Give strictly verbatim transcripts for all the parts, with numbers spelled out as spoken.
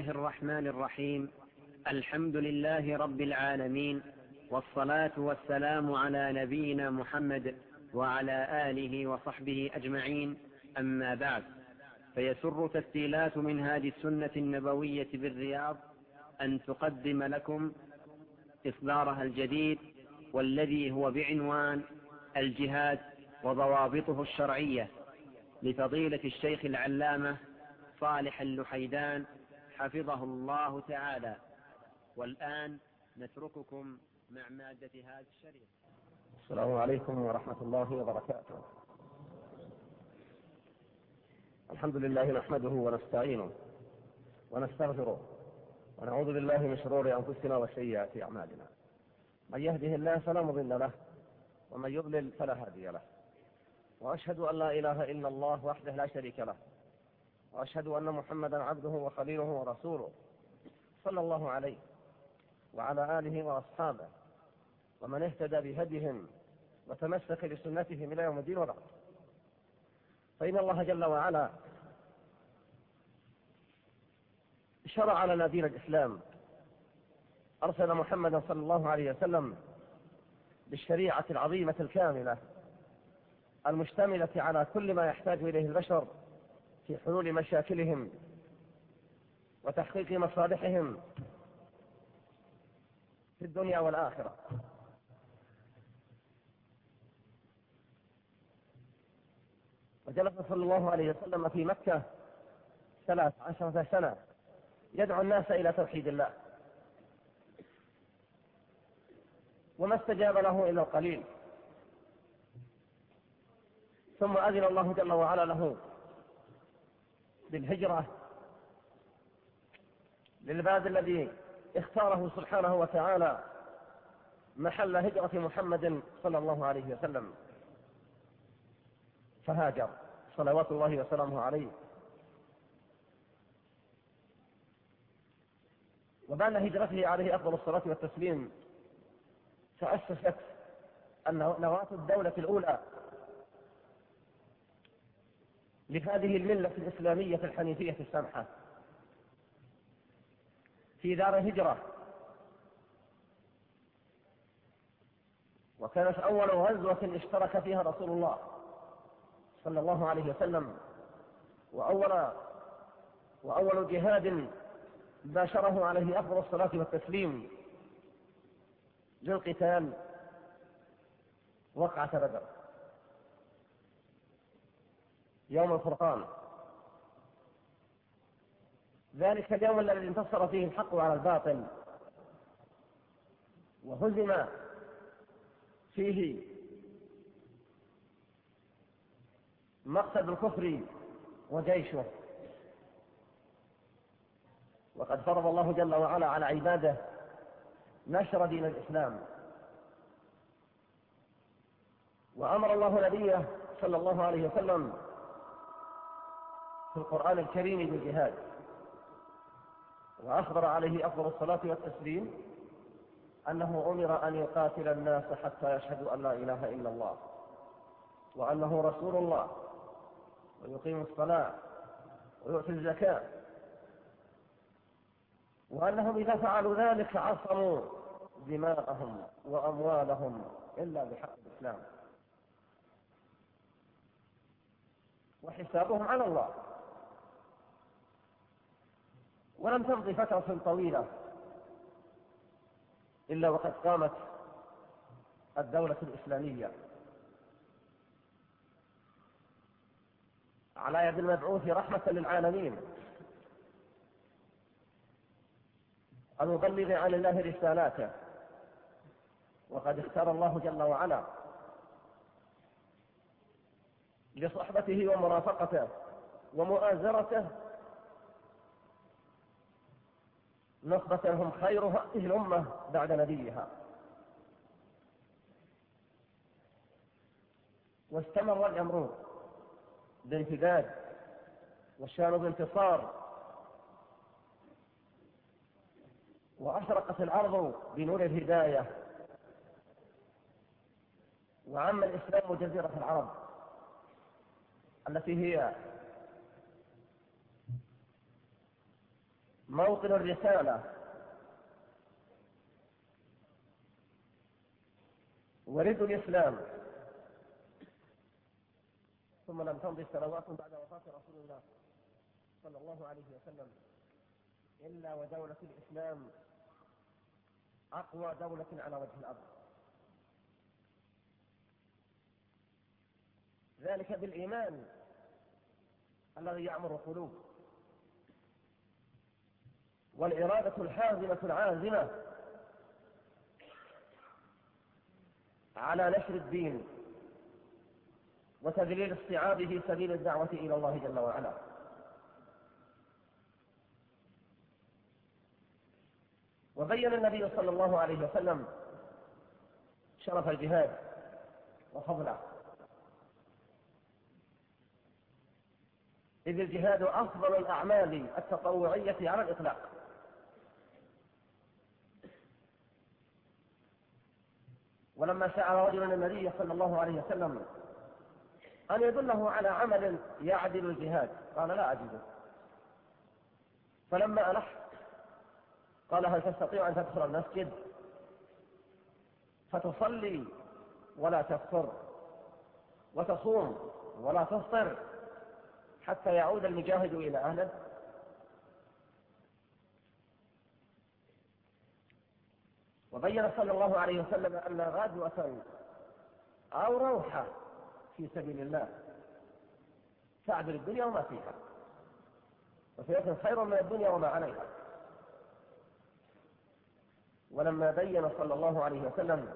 الله الرحمن الرحيم. الحمد لله رب العالمين، والصلاة والسلام على نبينا محمد وعلى آله وصحبه أجمعين، أما بعد، فيسر تسجيلات منهاج السنة النبوية بالرياض أن تقدم لكم إصدارها الجديد، والذي هو بعنوان الجهاد وضوابطه الشرعية، لفضيلة الشيخ العلامة صالح اللحيدان حفظه الله تعالى. والآن نترككم مع مادة هذا الشريط. السلام عليكم ورحمة الله وبركاته. الحمد لله نحمده ونستعينه ونستغفره ونعوذ بالله من شرور أنفسنا وسيئات أعمالنا. من يهده الله فلا مضل له، ومن يضلل فلا هادي له. وأشهد أن لا إله إلا الله وحده لا شريك له، وأشهد أن محمدا عبده وخليله ورسوله، صلى الله عليه وعلى آله وأصحابه ومن اهتدى بهديهم وتمسك بسنتهم إلى يوم الدين. وبعد، فإن الله جل وعلا شرع لنا دين الإسلام، أرسل محمدا صلى الله عليه وسلم بالشريعة العظيمة الكاملة المشتملة على كل ما يحتاج إليه البشر في حلول مشاكلهم وتحقيق مصالحهم في الدنيا والآخرة. وجلس صلى الله عليه وسلم في مكة ثلاث عشرة سنة يدعو الناس إلى توحيد الله، وما استجاب له إلا القليل. ثم أذن الله جل وعلا له بالهجرة للبلد الذي اختاره سبحانه وتعالى محل هجرة محمد صلى الله عليه وسلم، فهاجر صلوات الله وسلامه عليه. وبعد هجرته عليه أفضل الصلاة والتسليم تأسست نواة الدولة الأولى لهذه الملة الإسلامية الحنيفية السمحة في دار هجرة، وكانت أول غزوة اشترك فيها رسول الله صلى الله عليه وسلم، وأول وأول جهاد باشره عليه أفضل الصلاة والتسليم للقتال وقعة بدر يوم الفرقان، ذلك اليوم الذي انتصر فيه الحق على الباطل وهزم فيه مقصد الكفر وجيشه. وقد فرض الله جل وعلا على عباده نشر دين الإسلام، وأمر الله نبيه صلى الله عليه وسلم في القرآن الكريم بالجهاد، وأخبر عليه أفضل الصلاة والتسليم أنه أمر أن يقاتل الناس حتى يشهدوا أن لا إله إلا الله وأنه رسول الله، ويقيم الصلاة ويؤتي الزكاة، وأنهم إذا فعلوا ذلك عصموا دماءهم وأموالهم إلا بحق الإسلام، وحسابهم على الله. ولم تمضي فترة طويلة إلا وقد قامت الدولة الإسلامية على يد المبعوث رحمة للعالمين المبلغ عن الله رسالاته. وقد اختار الله جل وعلا لصحبته ومرافقته ومؤازرته نخبة هم خير هذه الأمة بعد نبيها. واستمر الأمر بامتداد والشان بانتصار، وأشرقت الأرض بنور الهداية، وعم الإسلام جزيرة العرب التي هي موطن الرسالة ورد الإسلام. ثم لم تمضي سنوات بعد وفاة رسول الله صلى الله عليه وسلم إلا ودولة الإسلام أقوى دولة على وجه الأرض، ذلك بالإيمان الذي يعمر القلوب، والإرادة الحازمة العازمة على نشر الدين وتذليل الصعاب في سبيل الدعوة إلى الله جل وعلا. وبين النبي صلى الله عليه وسلم شرف الجهاد وفضله، إذ الجهاد أفضل الأعمال التطوعية على الإطلاق، ولما سأل رجل النبي صلى الله عليه وسلم أن يدله على عمل يعدل الجهاد قال لا أجده، فلما ألح قال هل تستطيع أن تدخل المسجد فتصلي ولا تفطر وتصوم ولا تفطر حتى يعود المجاهد إلى أهله؟ وبين صلى الله عليه وسلم أن غزوة أو روحة في سبيل الله تعدل الدنيا وما فيها، وسيكون خير من الدنيا وما عليها. ولما بين صلى الله عليه وسلم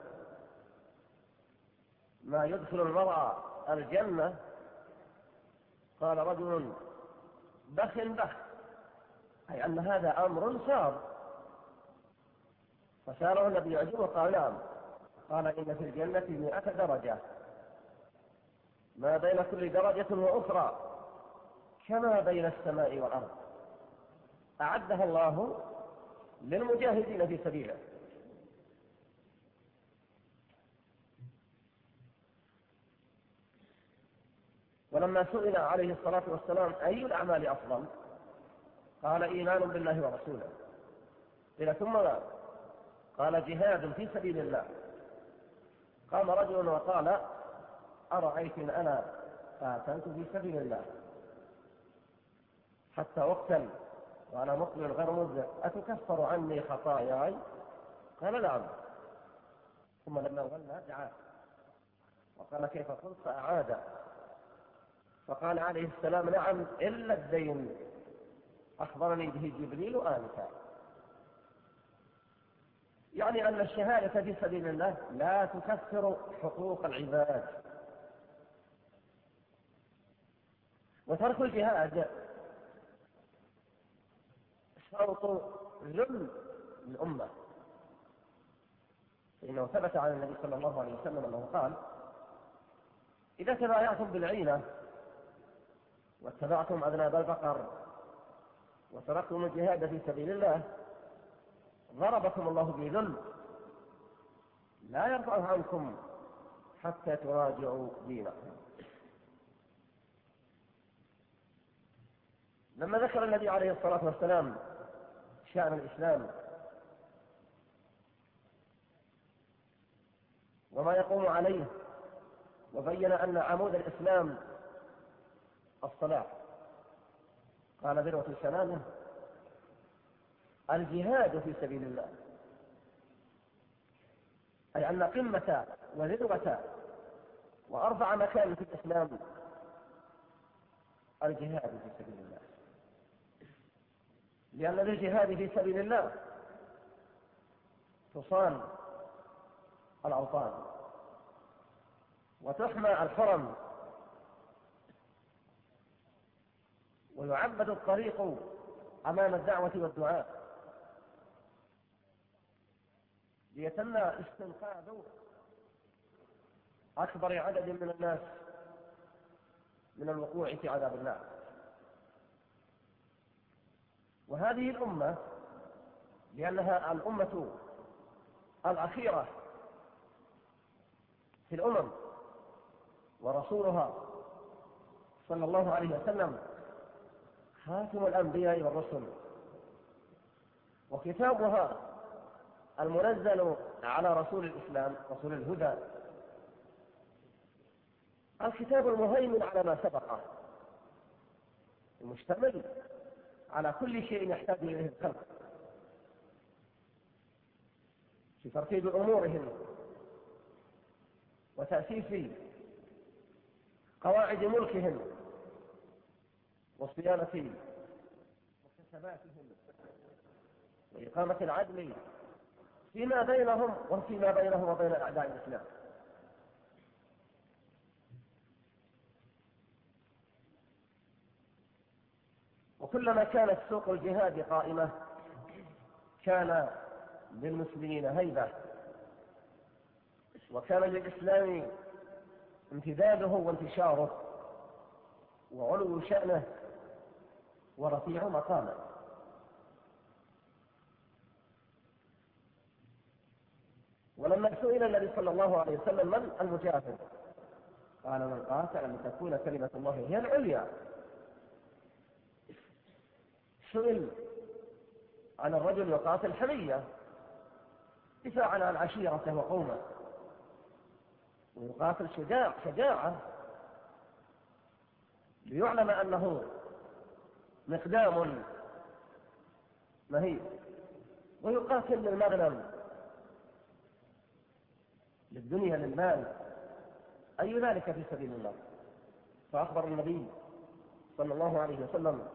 ما يدخل المرء الجنة قال رجل بخ بخ، أي أن هذا أمر سار. فسأله النبي يعجبه قال نعم، قال إن في الجنة مئة درجة ما بين كل درجة وأخرى كما بين السماء والأرض، أعدها الله للمجاهدين في سبيله. ولما سئل عليه الصلاة والسلام أي الأعمال أفضل قال إيمان بالله ورسوله. قيل ثم لا؟ قال جهاد في سبيل الله. قام رجل وقال أرأيت إن أنا قاتلت في سبيل الله حتى أقتل وأنا مقبل غير مذنب أتكفر عني خطاياي؟ قال نعم. ثم لما ولى دعاه وقال كيف قلت؟ فأعاد فقال عليه السلام نعم إلا الدين أخبرني به جبريل آنفا. يعني أن الشهادة في سبيل الله لا تكفر حقوق العباد. وترك الجهاد شرط ذل الأمة، فإنه ثبت عن النبي صلى الله عليه وسلم أنه قال إذا تبايعتم بالعينة واتبعتم أذناب البقر وتركتم الجهاد في سبيل الله ضربكم الله بذل لا يرفعه عنكم حتى تراجعوا دينكم. لما ذكر النبي عليه الصلاة والسلام شأن الإسلام وما يقوم عليه وبين أن عمود الإسلام الصلاة قال ذروة سنامه الجهاد في سبيل الله، أي أن قمة وذروة وأرفع مكان في الإسلام الجهاد في سبيل الله، لأن للجهاد في سبيل الله تصان الأوطان وتحمى الحرم ويعبد الطريق أمام الدعوة والدعاء ليتم استنقاذ أكبر عدد من الناس من الوقوع في عذاب الله. وهذه الأمة لأنها الأمة الأخيرة في الأمم ورسولها صلى الله عليه وسلم خاتم الأنبياء والرسل وكتابها المنزل على رسول الإسلام رسول الهدى الكتاب المهيمن على ما سبقه، المشتمل على كل شيء يحتاج إليه الخلق في ترتيب أمورهم وتأسيس قواعد ملكهم وصيانة مكتسباتهم وإقامة العدل فيما بينهم وفيما بينهم وبين أعداء الإسلام. وكلما كانت سوق الجهاد قائمة كان للمسلمين هيبة، وكان للإسلام امتداده وانتشاره وعلو شأنه ورفيع مقامه. ولما سئل النبي صلى الله عليه وسلم من المجاهد قال من قاتل لتكون كلمة الله هي العليا. سئل عن الرجل يقاتل حمية دفاعا عن عشيرته وقومه، ويقاتل شجاع شجاعة ليعلم أنه مقدام مهيب، ويقاتل للمغنم للدنيا للمال، أي ذلك في سبيل الله. فأخبر النبي صلى الله عليه وسلم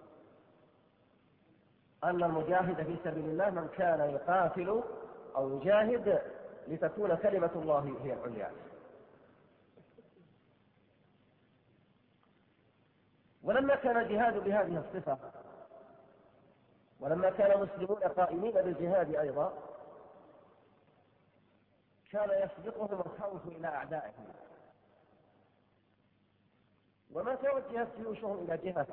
أن المجاهد في سبيل الله من كان يقاتل أو يجاهد لتكون كلمة الله هي العليا. ولما كان الجهاد بهذه الصفة، ولما كان المسلمون قائمين بالجهاد أيضا، كان يسبقهم الخوف إلى أعدائهم، وما توجهت جيوشهم إلى جهة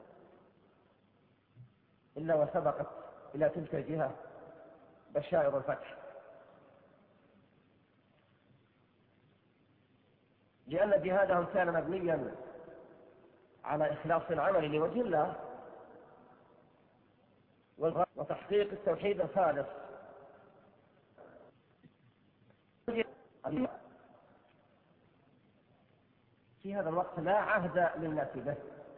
إلا وسبقت إلى تلك الجهة بشائر الفتح، لأن جهادهم كان مبنيا على إخلاص العمل لوجه الله وتحقيق التوحيد الخالص. في هذا الوقت لا عهد للناس به،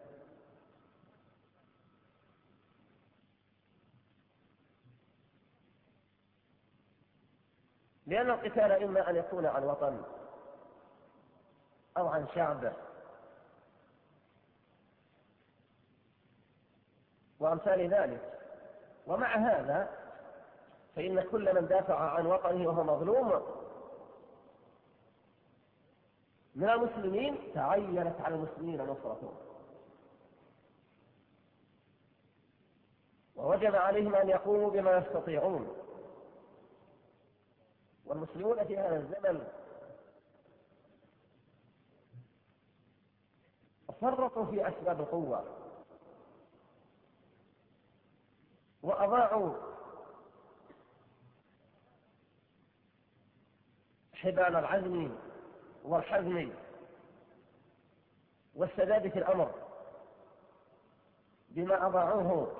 لأن القتال إما أن يكون عن وطن أو عن شعب وأمثال ذلك. ومع هذا فإن كل من دافع عن وطنه وهو مظلوم من المسلمين تعينت على المسلمين نصرته، ووجب عليهم أن يقوموا بما يستطيعون. والمسلمون في هذا الزمن فرطوا في أسباب القوة وأضاعوا حبال العزم والحزم والسداد في الأمر بما أضاعوه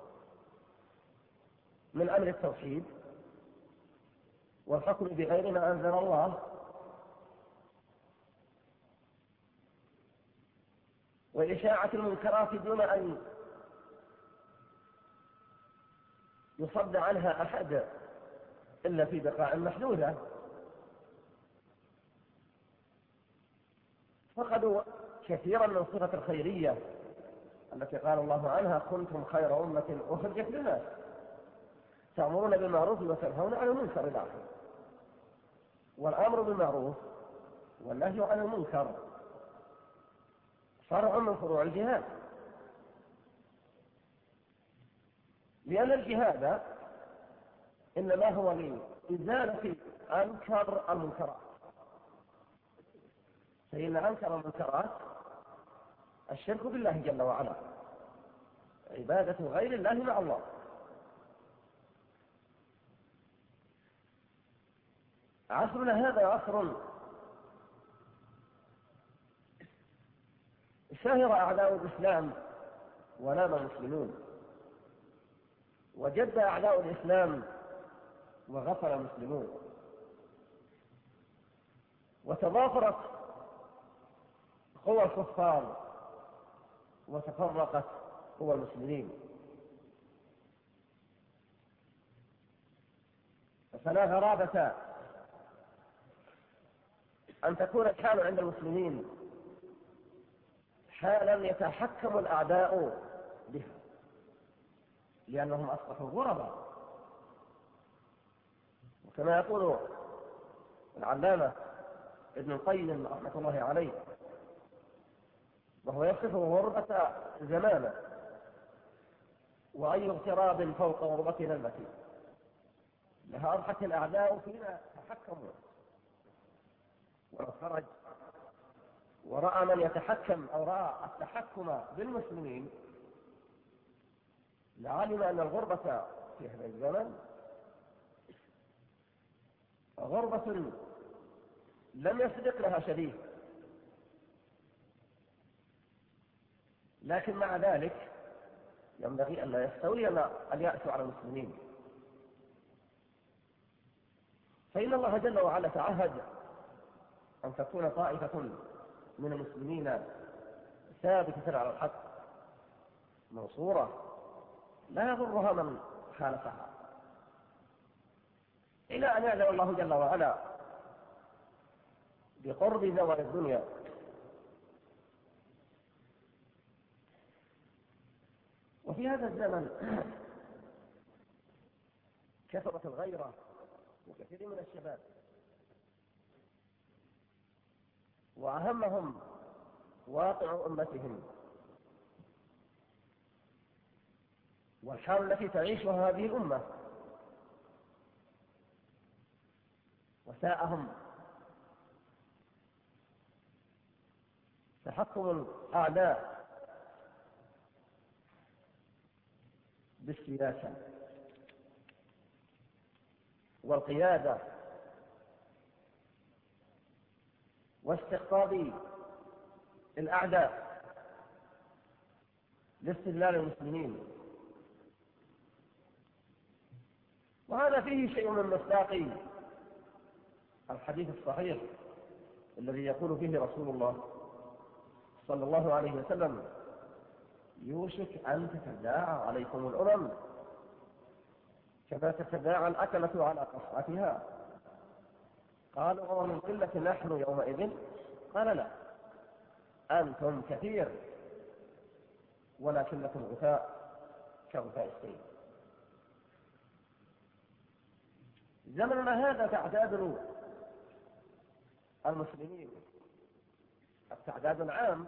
من أمر التوحيد والحكم بغير ما أنزل الله، وإشاعة المنكرات دون أن يصد عنها أحد إلا في بقاع محدودة. فقدوا كثيرا من صفة الخيرية التي قال الله عنها كنتم خير أمة أخرجت للناس تأمرون بالمعروف وتنهون عن المنكر إلى آخره. والأمر بالمعروف والنهي عن المنكر فرع من فروع الجهاد، لأن الجهاد إنما هو لإزالة أنكر المنكرات. فإن أنكر المنكرات الشرك بالله جل وعلا، عبادة غير الله مع الله. عصرنا هذا عصر شهر أعداء الإسلام ونام المسلمون، وجد أعداء الإسلام وغفل المسلمون، وتضافرت قوى الكفار وتفرقت قوى المسلمين. فلا غرابة أن تكون الحال عند المسلمين حالا يتحكم الأعداء بها، لأنهم أصبحوا غرباء. وكما يقول العلامة ابن القيم رحمة الله عليه وهو يصف غربة زمانه: وأي اغتراب فوق غربتنا التي لها أضحك الأعداء فينا تحكموا. ولو خرج ورأى من يتحكم أو رأى التحكم بالمسلمين لعلم أن الغربة في هذا الزمن غربة لم يسبق لها شبيه، لكن مع ذلك ينبغي أن لا يستولي اليأس على المسلمين، فإن الله جل وعلا تعهد أن تكون طائفة من المسلمين ثابتة على الحق منصورة لا يضرها من خالفها، إلى أن يعلم الله جل وعلا بقرب زوال الدنيا. وفي هذا الزمن كثرت الغيرة وكثير من الشباب، وأهمهم واقع أمتهم والحال التي تعيشها هذه الأمة، وساءهم تحكم الأعداء بالسياسة والقيادة واستقطاب الأعداء لاستدلال المسلمين. وهذا فيه شيء من مصداق الحديث الصحيح الذي يقول فيه رسول الله صلى الله عليه وسلم: يوشك أن تتداعى عليكم الأمم كما تتداعى الأكلة على قصعتها. قالوا: ومن قلة نحن يومئذ؟ قال: لا، أنتم كثير ولكنكم غثاء كغثاء السيل. زمننا هذا تعداد المسلمين التعداد العام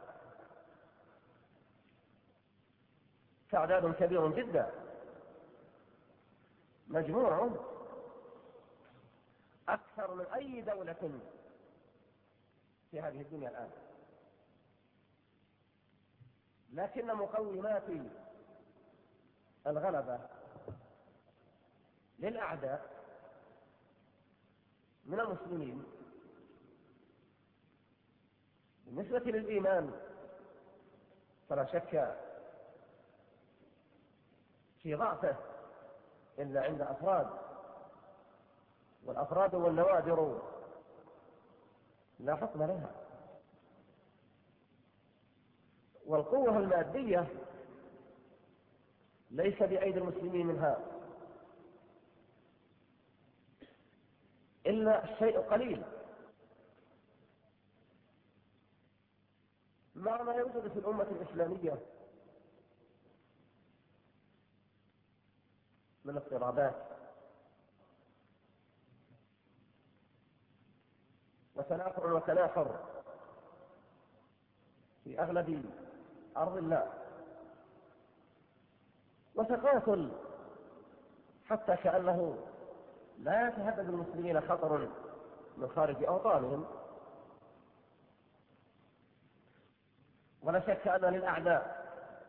تعداد كبير جدا، مجموع أكثر من أي دولة في هذه الدنيا الآن، لكن مقومات الغلبة للأعداء من المسلمين بالنسبة للإيمان فلا شك في ضعفه إلا عند أفراد، والأفراد والنوادر لا حكم لها. والقوة المادية ليس بأيدي المسلمين منها إلا شيء قليل، مع ما يوجد في الأمة الإسلامية من اضطرابات وتنافر وتنافر في أغلب أرض الله، وتقاتل حتى كأنه لا يتهدد المسلمين خطر من خارج أوطانهم. ولا شك أن للأعداء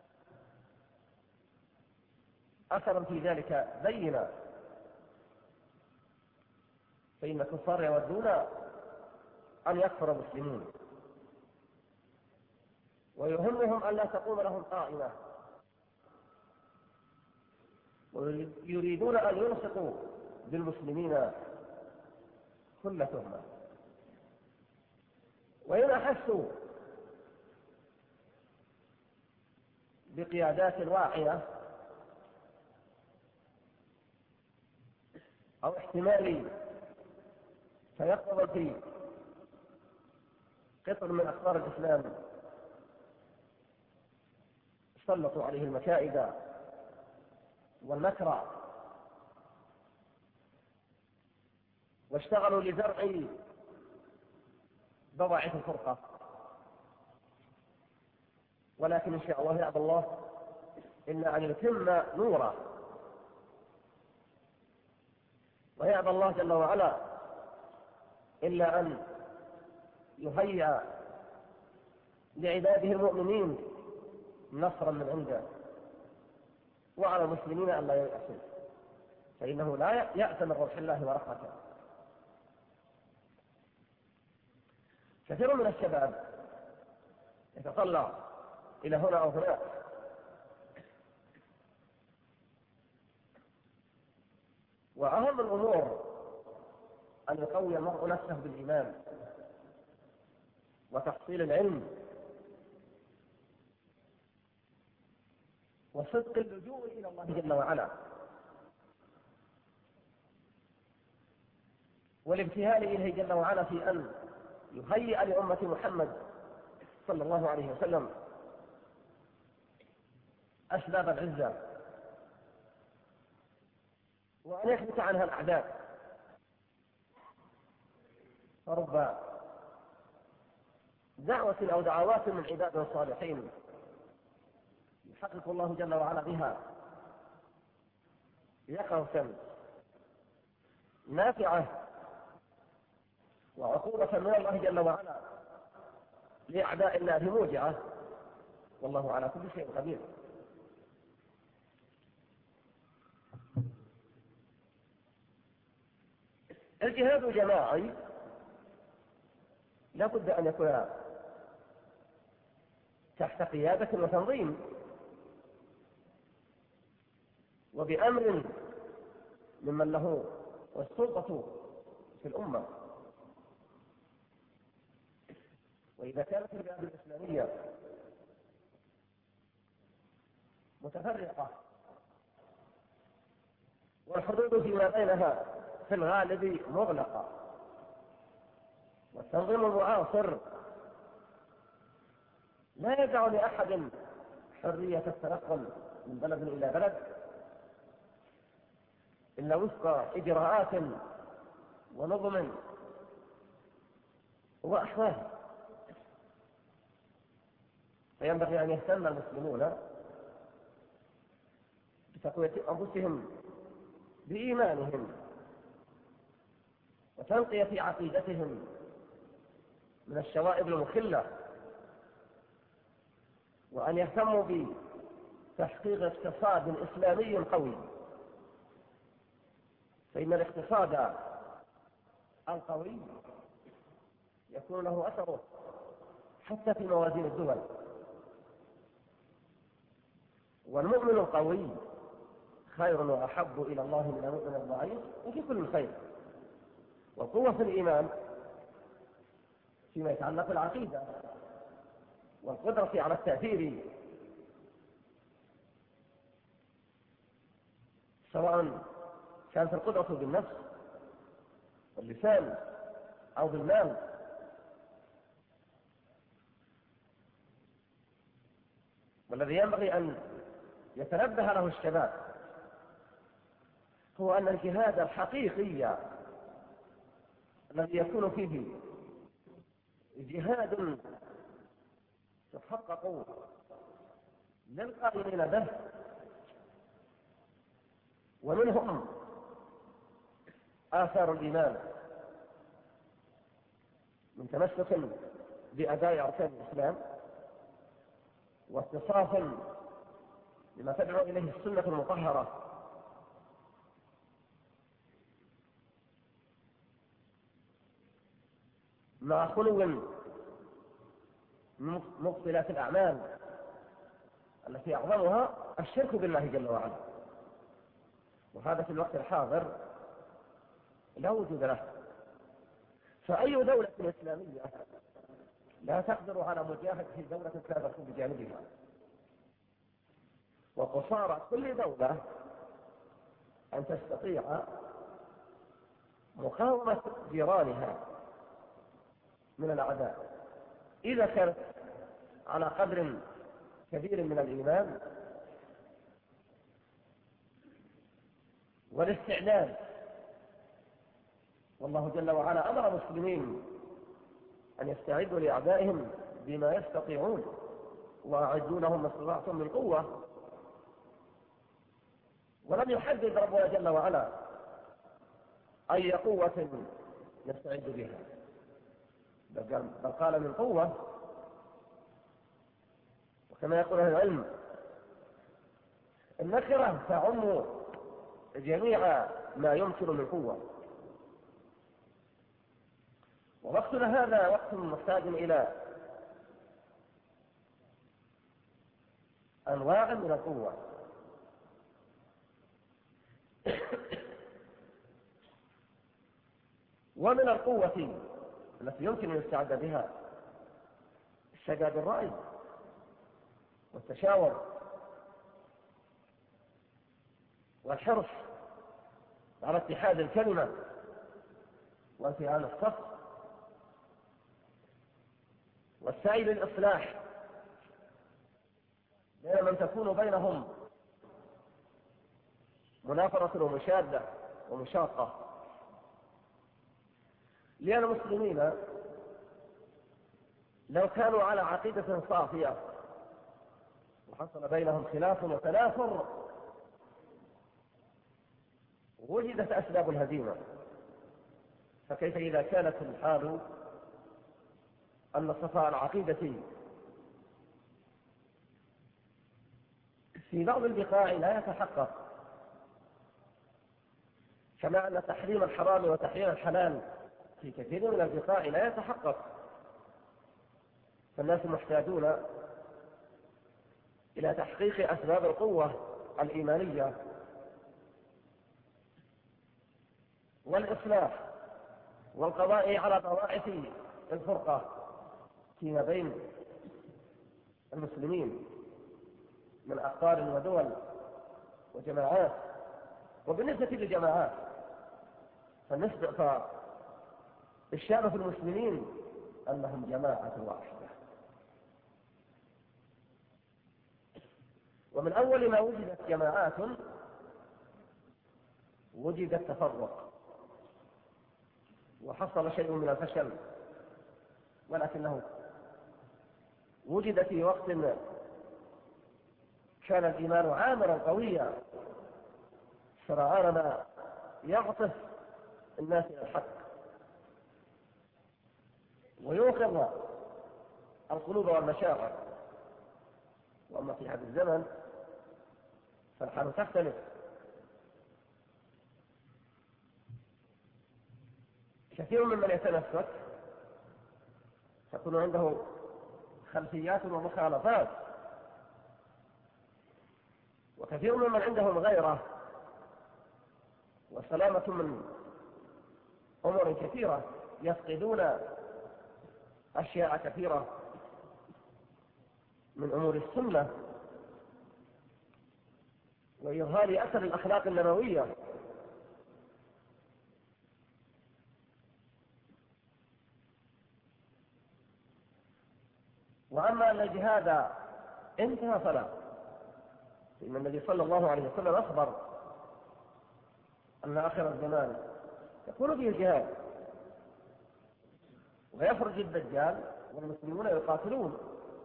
أثرا في ذلك بينا، فإن الكفار يودون أن يكفر المسلمون، ويهمهم أن لا تقوم لهم قائمة ويريدون أن يلصقوا بالمسلمين كل تهمة. وإن أحسوا بقيادات واعية أو احتمال تيقظ في قطر من أخبار الإسلام سلطوا عليه المكائد والمكر واشتغلوا لزرع بضاعة الفرقة. ولكن إن شاء الله يأبى الله إلا أن يتم نوره، ويأبى الله جل وعلا إلا أن يهيئ لعباده المؤمنين نصرا من عنده، وعلى المسلمين أن لا ييأسوا، فإنه لا يأس من روح الله ورحمته. كثير من الشباب يتطلع إلى هنا أو هناك، وأهم الأمور أن يقوي المرء نفسه بالإيمان وتحصيل العلم وصدق اللجوء إلى الله جل وعلا والابتهال إليه جل وعلا في أن يهيئ لأمة محمد صلى الله عليه وسلم أسباب العزة وأن يثبت عنها الأعداء. فرب دعوة أو دعوات من عباده الصالحين يحقق الله جل وعلا بها يقظة نافعة وعقوبة من الله جل وعلا لأعداء الله موجعة، والله على كل شيء قدير. الجهاد الجماعي لا بد أن يكون تحت قيادة وتنظيم وبأمر ممن له السلطة في الأمة. وإذا كانت البلاد الإسلامية متفرقة والحدود فيما بينها في الغالب مغلقة والتنظيم المعاصر لا يدع لأحد حرية التنقل من بلد إلى بلد إلا وفق إجراءات ونظم وأحوال، فينبغي أن يهتم المسلمون بتقوية أنفسهم بإيمانهم وتنقية عقيدتهم من الشوائب المخلة، وأن يهتموا بتحقيق اقتصاد إسلامي قوي، فإن الاقتصاد القوي يكون له أثره حتى في موازين الدول. والمؤمن القوي خير وأحب إلى الله من المؤمن الضعيف وفي كل خير. والقوة في الإيمان فيما يتعلق بالعقيدة والقدرة على التأثير، سواء كانت القدرة بالنفس واللسان أو بالمال. والذي ينبغي أن يتنبه له الشباب هو أن الجهاد الحقيقي الذي يكون فيه جهاد تحقق للقائمين به ومنهم آثار الإيمان من تمسك بأداء أركان الإسلام واتصاف لما تدعو إليه السنة المطهرة، مع خلو من مبطلات الأعمال التي أعظمها الشرك بالله جل وعلا. وهذا في الوقت الحاضر لا وجود له. فأي دولة إسلامية لا تقدر على مجاهدة دولة كانت بجانبها، وقصارى كل دولة أن تستطيع مقاومة جيرانها من الأعداء إذا كانت على قدر كبير من الإيمان والاستعداد. والله جل وعلا أمر المسلمين أن يستعدوا لأعدائهم بما يستطيعون، وأعدوا لهم ما استطعتم من قوة. ولم يحدد ربنا جل وعلا أي قوة نستعد بها، بل قال من قوة. وكما يقول أهل العلم النكرة تعم جميع ما يمكن من قوة. ووقتنا هذا وقت محتاج إلى أنواع من القوة. ومن القوة التي يمكن أن يستعد بها الشجاع الرأي والتشاور والحرص على اتحاد الكلمة وانتهاء الصف والسعي للإصلاح بين من تكون بينهم منافرة ومشادة ومشاقة. لأن المسلمين لو كانوا على عقيدة صافية وحصل بينهم خلاف وتنافر وجدت أسباب الهزيمة، فكيف إذا كانت الحال أن صفاء العقيدة في بعض البقاع لا يتحقق، كما أن تحريم الحرام وتحريم الحلال في كثير من البقاع لا يتحقق. فالناس محتاجون إلى تحقيق أسباب القوة الإيمانية والإصلاح والقضاء على ضوابط الفرقة فيما بين المسلمين من أقطار ودول وجماعات. وبالنسبة للجماعات فالنسبة الشأن في المسلمين أنهم جماعة واحدة. ومن أول ما وجدت جماعات وجد التفرق وحصل شيء من الفشل، ولكنه وجد في وقت كان الإيمان عامرا قويا سرعان ما يعطف الناس إلى الحق ويوقظ القلوب والمشاعر. وأما في هذا الزمن فالحال تختلف. كثير ممن يتنفس تكون عنده خلفيات ومخالفات، وكثير ممن عندهم غيره وسلامة من أمور كثيرة يفقدون أشياء كثيرة من أمور السنة وإظهار أثر الأخلاق النبوية. وأما أن الجهاد انتهى فلا، إن النبي صلى الله عليه وسلم أخبر أن آخر الزمان يكون فيه الجهاد ويخرج الدجال والمسلمون يقاتلون.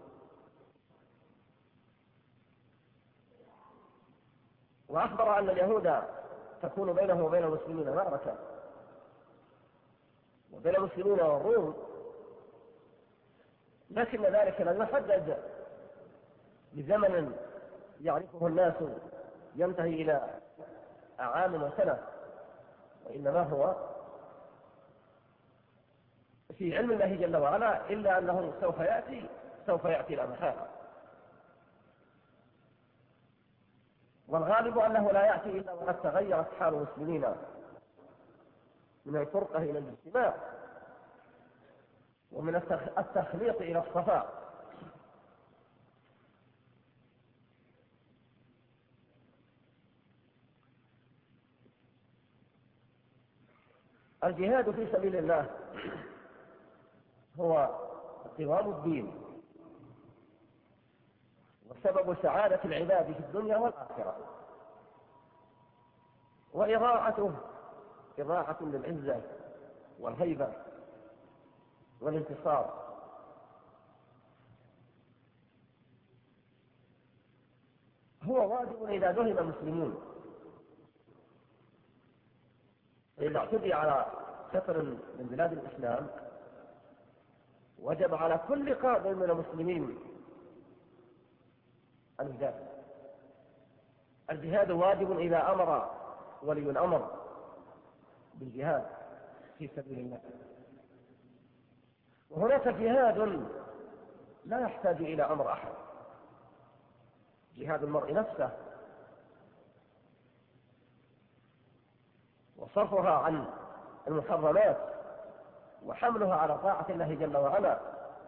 وأخبر أن اليهود تكون بينه وبين المسلمين معركة، وبين المسلمين والروم، لكن ذلك لم يحدد بزمن يعرفه الناس ينتهي إلى أعام وسنة، وإنما هو في علم الله جل وعلا، إلا أنه سوف يأتي سوف يأتي لا محالة. والغالب أنه لا يأتي إلا وقد تغيرت حال المسلمين من الفرقة إلى الاجتماع، ومن التخليط إلى الصفاء. الجهاد في سبيل الله هو قوام الدين وسبب سعادة العباد في الدنيا والآخرة، وإضاعته إضاعة للعزة والهيبة والانتصار. هو واجب إذا دهم المسلمون، إذا اعتدي على سفر من بلاد الإسلام وجب على كل قائد من المسلمين أن يجاهد. الجهاد واجب إذا أمر ولي الأمر بالجهاد في سبيل الله. وهناك جهاد لا يحتاج إلى أمر أحد، جهاد المرء نفسه وصرفها عن المحرمات وحملها على طاعة الله جل وعلا،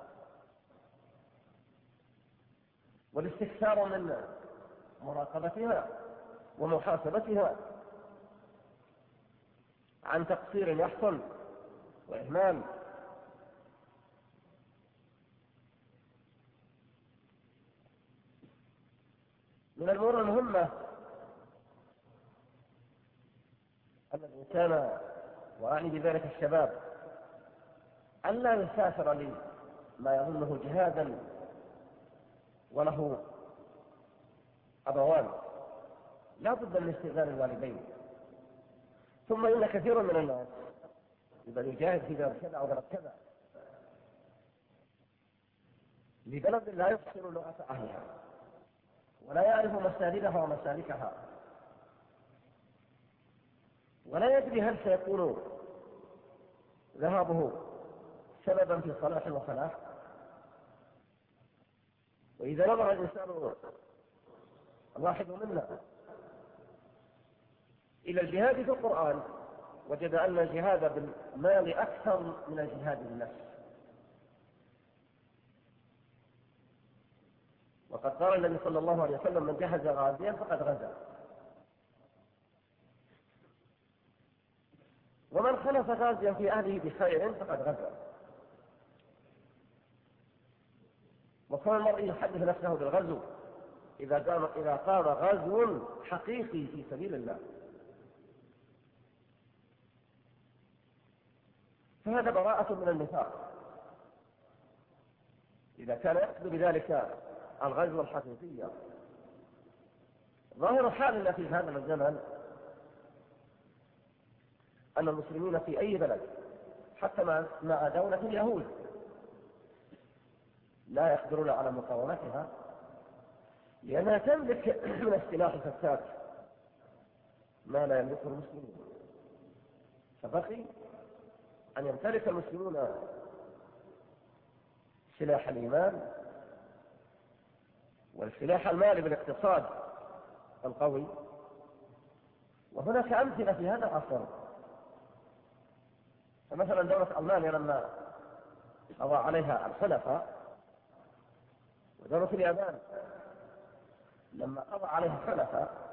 والاستكثار من مراقبتها ومحاسبتها عن تقصير يحصل وإهمال. من الأمور المهمة أن الإنسان، وأعني بذلك الشباب، ألا يسافر لما يظنه جهادا وله أبوان، لا بد من استئذان الوالدين. ثم إن كثير من الناس إذا يجاهد في بلد كذا أو بلد كذا لبلد لا يفصل لغة أهلها ولا يعرف مسالكها ومسالكها، ولا يدري هل سيكون ذهابه سببا في صلاح وفلاح. وإذا نظر الإنسان الواحد منا إلى الجهاد في القرآن وجد أن الجهاد بالمال أكثر من الجهاد بالنفس. وقد قال النبي صلى الله عليه وسلم: من جهز غازيا فقد غزا، ومن خلف غازيا في أهله بخير فقد غزا. وكون المرء يحدث نفسه بالغزو إذا قام إذا قام غزو حقيقي في سبيل الله، فهذا براءة من النفاق. إذا كان يقصد بذلك الغزو الحقيقي. ظاهر حالنا في هذا الزمن أن المسلمين في أي بلد حتى مع دولة اليهود لا يقدرون على مقاومتها، لأنها تملك من السلاح الفتاك ما لا يملكه المسلمون. فبقي أن يمتلك المسلمون سلاح الإيمان والسلاح المالي بالاقتصاد القوي. وهناك أمثلة في هذا العصر، فمثلا دولة ألمانيا لما قضى عليها الحلفاء، ودولة اليابان لما قضى عليها الحلفاء،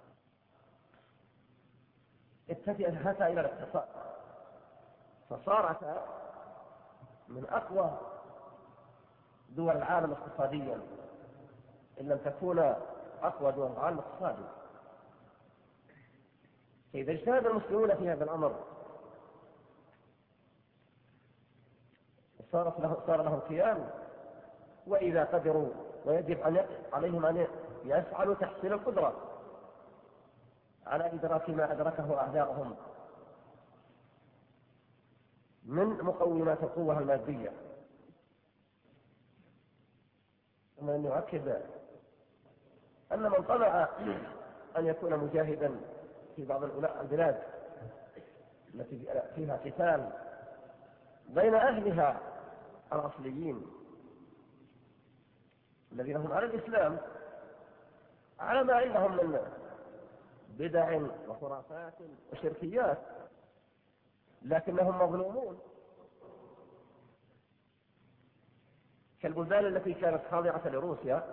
اتجهتا إلى الاقتصاد فصارتا من أقوى دول العالم اقتصاديا، إن لم تكون أقوى دول العالم اقتصاديا. فإذا اجتهد المسلمون في هذا الأمر صارت له صار لهم قيام، وإذا قدروا ويجب أن عليهم أن يسعوا تحصيل القدرة على إدراك ما أدركه أعداؤهم من مقومات القوة المادية. ثم أن يؤكد أن من طلع أن يكون مجاهدا في بعض البلاد التي فيها قتال بين أهلها الأصليين الذين هم على الإسلام، على ما عندهم من بدع وخرافات وشركيات، لكنهم مظلومون كالبلدان التي كانت خاضعة لروسيا،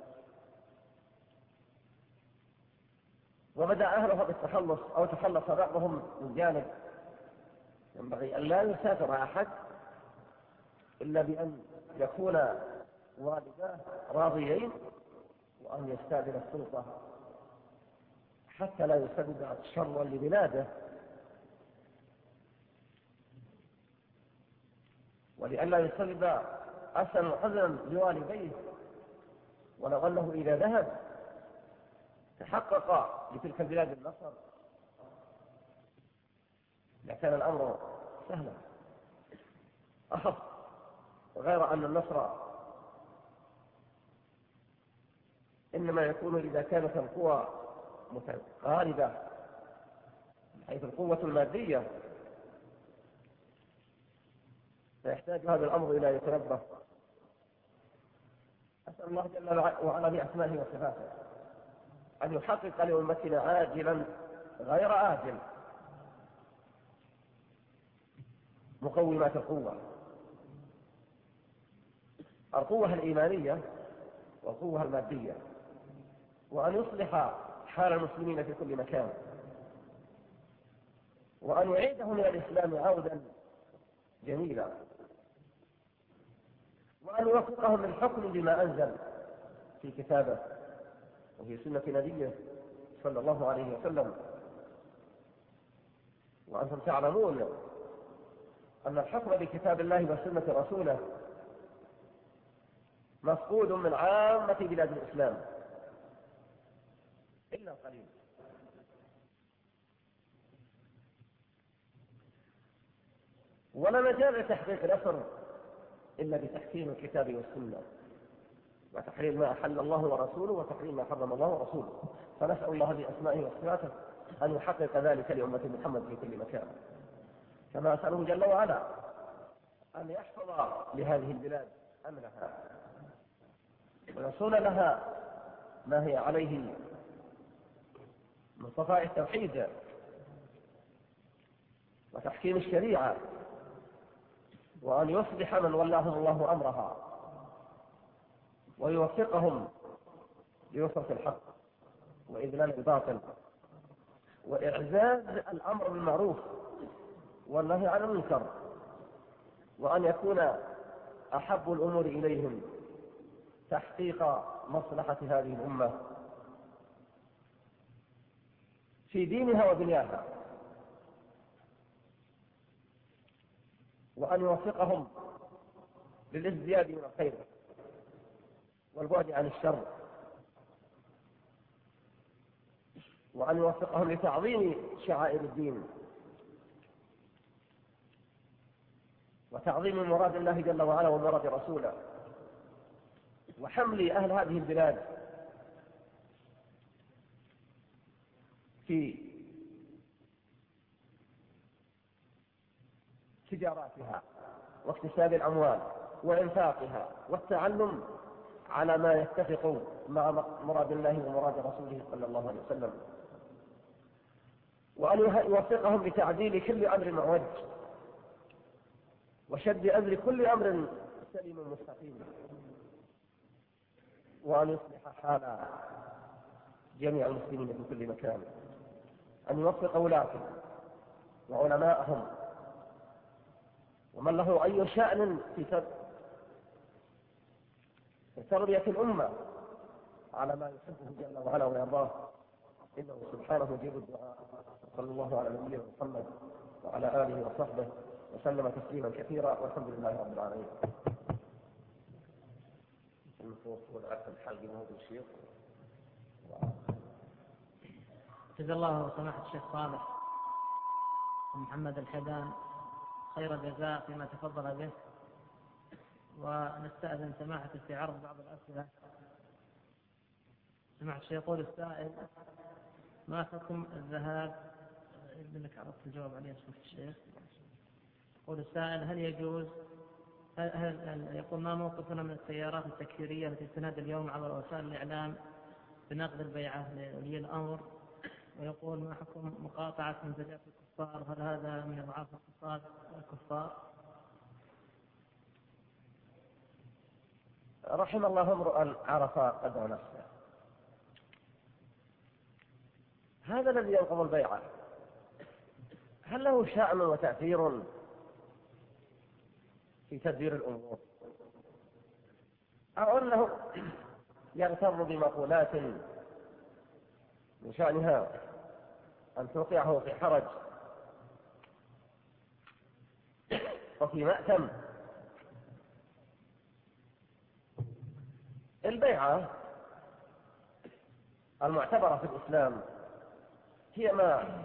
وبدأ أهلها بالتخلص أو تخلص بعضهم من جانب. ينبغي أن لا يسافر أحد إلا بأن يكون والداه راضيين، وأن يستأذن السلطة حتى لا يسبب شرا لبلاده، ولئلا يسبب أسا وحزنا لوالديه. ولو أنه إذا ذهب تحقق لتلك البلاد النصر لكان الأمر سهلا أخف، غير أن النصر إنما يكون إذا كانت القوى متقاربة من حيث القوة المادية، فيحتاج هذا الأمر إلى يتنبه. أسأل الله جل وعلا بأسمائه وصفاته أن يحقق لأمتنا عاجلا غير آجل مقومات القوة، القوة الإيمانية والقوة المادية، وأن يصلح حال المسلمين في كل مكان، وأن يعيدهم إلى الإسلام عودا جميلا، وأن يوفقهم للحكم بما أنزل في كتابه وفي سنة نبيه صلى الله عليه وسلم. وأنتم تعلمون أن الحكم بكتاب الله وسنة رسوله مفقود من عامة بلاد الإسلام إلا قليل. ولا مجال لتحقيق الأثر إلا بتحكيم الكتاب والسنة، وتحريم ما أحل الله ورسوله وتحريم ما حرم الله ورسوله. فنسأل الله بأسمائه وصفاته أن يحقق ذلك لأمة محمد في كل مكان، كما أسأله جل وعلا أن يحفظ لهذه البلاد أمنها ويصون لها ما هي عليه من صفاء التوحيد وتحكيم الشريعة، وأن يصلح من ولاهم الله أمرها ويوفقهم ليسرة الحق وإذلال الباطل وإعزاز الأمر بالمعروف والنهي عن المنكر، وأن يكون أحب الأمور إليهم تحقيق مصلحة هذه الأمة في دينها ودنياها، وأن يوفقهم للازدياد من الخير والبعد عن الشر، وأن يوفقهم لتعظيم شعائر الدين وتعظيم مراد الله جل وعلا ومراد رسوله، وحمل أهل هذه البلاد في تجاراتها واكتساب الأموال وإنفاقها والتعلم على ما يتفق مع مراد الله ومراد رسوله صلى الله عليه وسلم، وأن يوفقهم لتعديل كل أمر معوج وشد أزر كل أمر سليم مستقيم، وأن يصلح حال جميع المسلمين في كل مكان، أن يوفق ولاتهم وعلماءهم ومن له أي شأن في تربية الأمة على ما يحبه جل وعلا ويرضاه، إنه سبحانه يجيب الدعاء. صلى الله على نبينا محمد وعلى آله وصحبه وسلم تسليما كثيرا، والحمد لله رب العالمين. جزا الله سماحة الشيخ صالح ومحمد الحدان خير الجزاء فيما تفضل به، ونستأذن سماحته في عرض بعض الأسئلة. سماحة الشيخ يقول السائل: ما حكم الذهاب لك عرضت الجواب عليه سماحة الشيخ. يقول السائل: هل يجوز هل, هل يقول ما موقفنا من السيارات التكفيرية التي تنادى اليوم عبر وسائل الإعلام بنقد البيعة لولي الأمر، ويقول ما حكم مقاطعة منتجات الكفار؟ هل هذا من أضعاف اقتصاد الكفار؟ رحم الله امرؤا عرف قدر نفسه. هذا الذي ينقض البيعة هل له شأن وتأثير في تدبير الأمور، أو أنه يغتر بمقولات من شأنها أن توقعه في حرج وفي مأثم؟ البيعة المعتبرة في الإسلام هي ما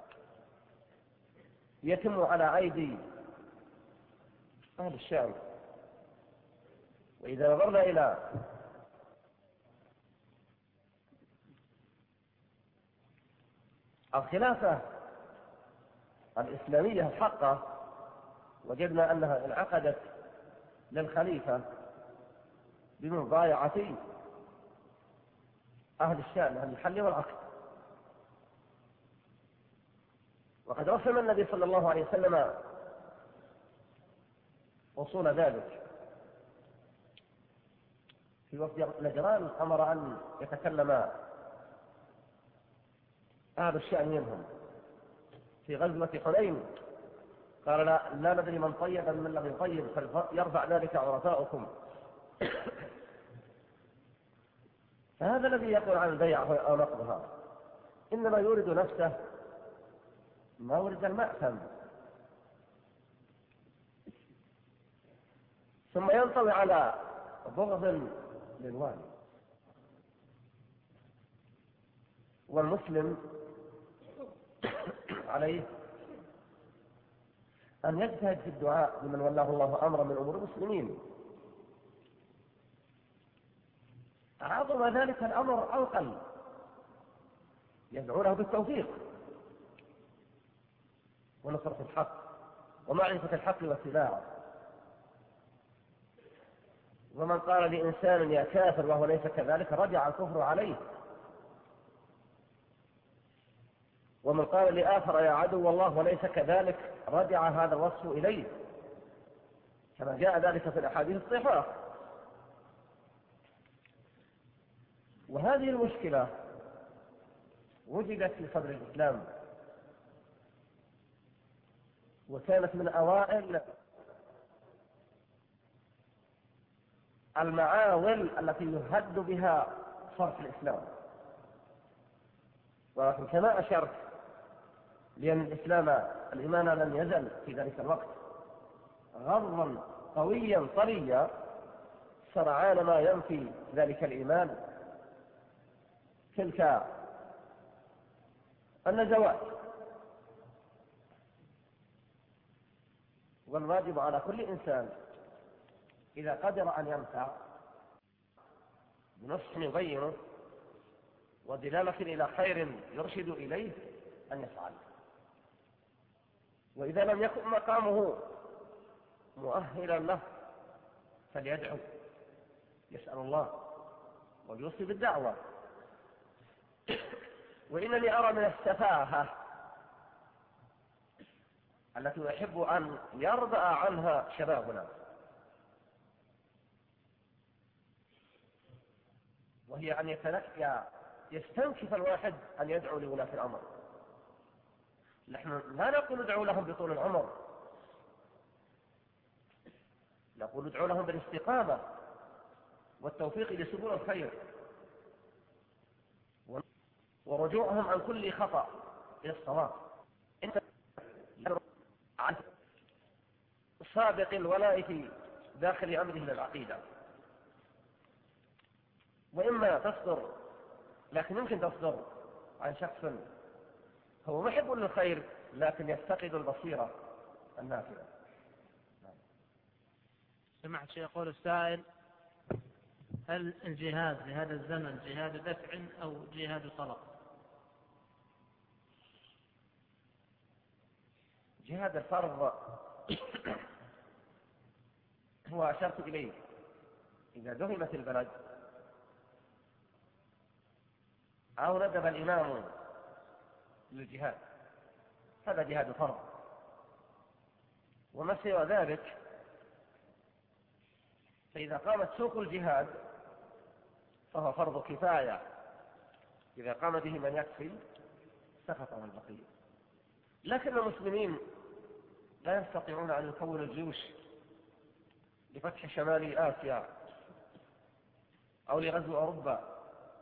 يتم على أيدي أهل الشام. وإذا نظرنا إلى الخلافة الإسلامية الحقة وجدنا أنها انعقدت للخليفة بمبايعة أهل الشام، أهل الحل والعقد. وقد رسم النبي صلى الله عليه وسلم وصول ذلك في وفد نجران، أمر أن يتكلم أهل الشأن منهم. في غزوة حنين قال لا, لا ندري من طيب من لم يطيب فيرفع ذلك عرفاؤكم. فهذا الذي يقول عن البيع أو نقضها إنما يورد نفسه ما ورد المأثم، ثم ينطوي على بغض للوالي. والمسلم عليه أن يجتهد في الدعاء لمن ولاه الله أمرا من أمور المسلمين. عظم ذلك الأمر أو قل يدعو له بالتوفيق ونصرة الحق ومعرفة الحق واتباعه. ومن قال لإنسان يا كافر وهو ليس كذلك رجع الكفر عليه، ومن قال لآخر يا عدو الله وليس كذلك رجع هذا الوصف إليه، كما جاء ذلك في الأحاديث الصحيحة. وهذه المشكلة وجدت في صدر الإسلام، وكانت من أوائل المعاول التي يهد بها صرف الإسلام. ولكن كما أشرت لأن الإسلام الإيمان لم يزل في ذلك الوقت غضا قويا طريا سرعان ما ينفي ذلك الإيمان تلك النزوات. والواجب على كل إنسان إذا قدر أن ينفع بنصح يبينه ودلالة إلى خير يرشد إليه أن يفعل. وإذا لم يكن مقامه مؤهلا له فليدعو يسأل الله وليوصي بالدعوة. وإنني أرى من السفاهة التي يحب أن يرضى عنها شبابنا، وهي أن يتنكى يستنكف الواحد أن يدعو لولاة الأمر. نحن لا نقول ادعوا لهم بطول العمر، نقول ادعوا لهم بالاستقامة والتوفيق لسبل الخير ورجوعهم عن كل خطأ إلى الصواب. انت عن سابق الولاء في داخل أمره للعقيدة، وإما تصدر، لكن يمكن تصدر عن شخص هو محب للخير لكن يفتقد البصيرة النافذة. سمعت شيء يقول السائل: هل الجهاد في هذا الزمن جهاد دفع أو جهاد طلب؟ جهاد الفرض هو أشرت إليه إذا دهمت البلد أو ندب الإمام للجهاد، هذا جهاد فرض. وما سوى ذلك فإذا قامت سوق الجهاد فهو فرض كفاية، إذا قام به من يكفي سقط عن البقية. لكن المسلمين لا يستطيعون أن يكونوا الجيوش لفتح شمال آسيا أو لغزو أوروبا.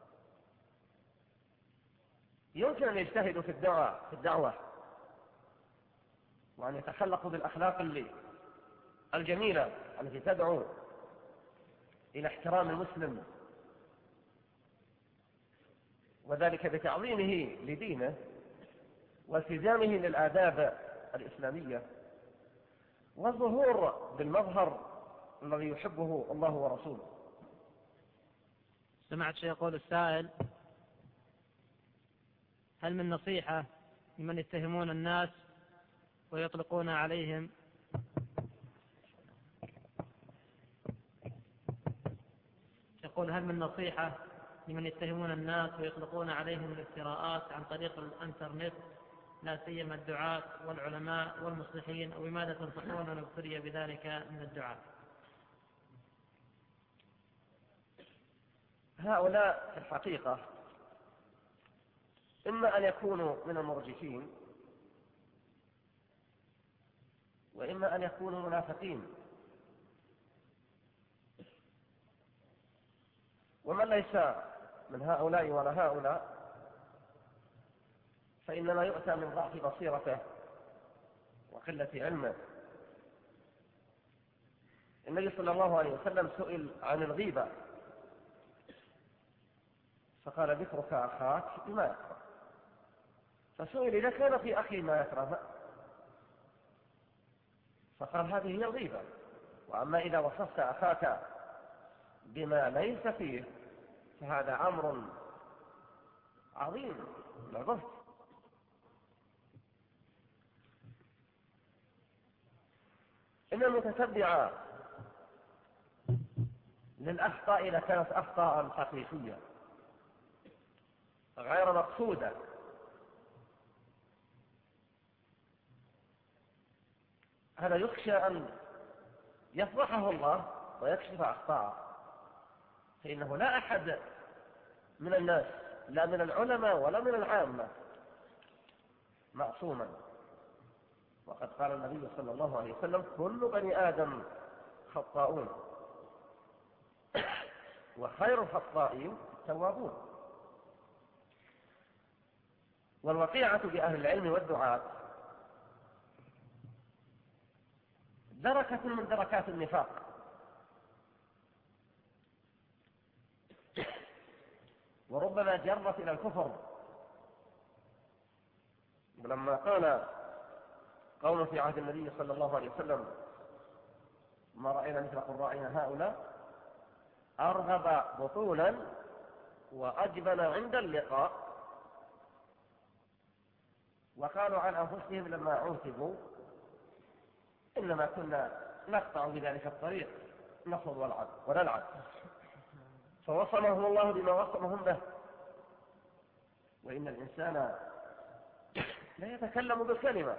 يمكن أن يجتهدوا في الدعوة في الدعوة وأن يتخلقوا بالأخلاق اللي الجميلة التي تدعو إلى احترام المسلم، وذلك بتعظيمه لدينه والتزامه للآداب الإسلامية والظهور بالمظهر الذي يحبه الله ورسوله. سمعت شيء يقول السائل: هل من نصيحة لمن يتهمون الناس ويطلقون عليهم يقول هل من نصيحة لمن يتهمون الناس ويطلقون عليهم الافتراءات عن طريق الانترنت، لا سيما الدعاة والعلماء والمصلحين، وبماذا تنصحون من ابتلي بذلك من الدعاة؟ هؤلاء في الحقيقة إما أن يكونوا من المرجفين وإما أن يكونوا منافقين. ومن ليس من هؤلاء ولا هؤلاء فإنما يؤتى من ضعف بصيرته وقلة علمه. النبي صلى الله عليه وسلم سئل عن الغيبة فقال: ذكرك أخاك بما يكره. فسئل: إذا كان في أخي ما يكره فقال: هذه هي الغيبة. وأما إذا وصفت أخاك بما ليس فيه فهذا أمر عظيم لا ضغط. إن المتتبع للأخطاء إذا كانت أخطاء حقيقية غير مقصودة هذا يخشى أن يفضحه الله ويكشف أخطاءه، فإنه لا أحد من الناس لا من العلماء ولا من العامة معصوما. وقد قال النبي صلى الله عليه وسلم: كل بني آدم خطاؤون وخير الخطائين التوابون. والوقيعة بأهل العلم والدعاة دركة من دركات النفاق، وربما جرت إلى الكفر. لما قال قوم في عهد النبي صلى الله عليه وسلم: ما رأينا مثل قرائنا هؤلاء أرغب بطولا وأجبن عند اللقاء، وقالوا عن أنفسهم لما عوتبوا: إنما كنا نقطع بذلك الطريق نخوض والعب ونلعب. فوصمهم الله بما وصمهم به. وإن الإنسان لا يتكلم بالكلمة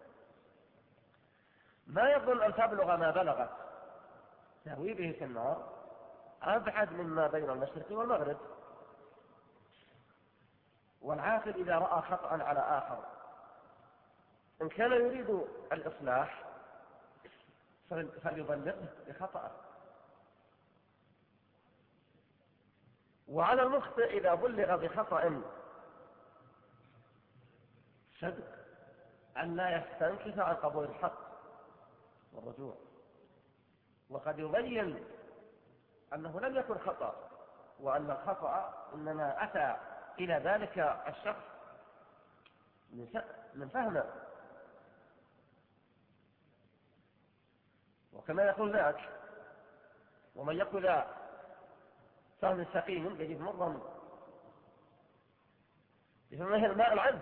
ما يظن أن تبلغ ما بلغت تهوي به في النار أبعد مما بين المشرق والمغرب. والعاقل إذا رأى خطأ على آخر إن كان يريد الإصلاح فليبلغه بخطأه. وعلى المخطئ إذا بلغ بخطأ صدق أن لا يستنكف عن قبول الحق والرجوع، وقد يبين أنه لم يكن خطأ وأن الخطأ إنما أتى إلى ذلك الشخص من فهمه. وكما يقول ذاك: ومن يقول ذا فهم سقيم يجد مرضا بفهمه الماء العذب.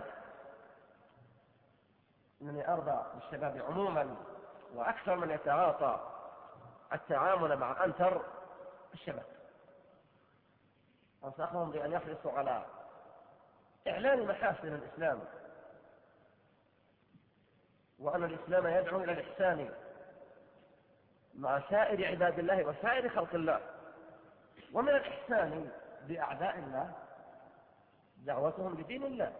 إنني أرضى بالشباب عموما وأكثر من يتعاطى التعامل مع أنتر الشباب، أنصحهم بأن يحرصوا على إعلان محاسن الإسلام، وأن الإسلام يدعو إلى الإحسان مع سائر عباد الله وسائر خلق الله. ومن الإحسان بأعداء الله دعوتهم بدين الله.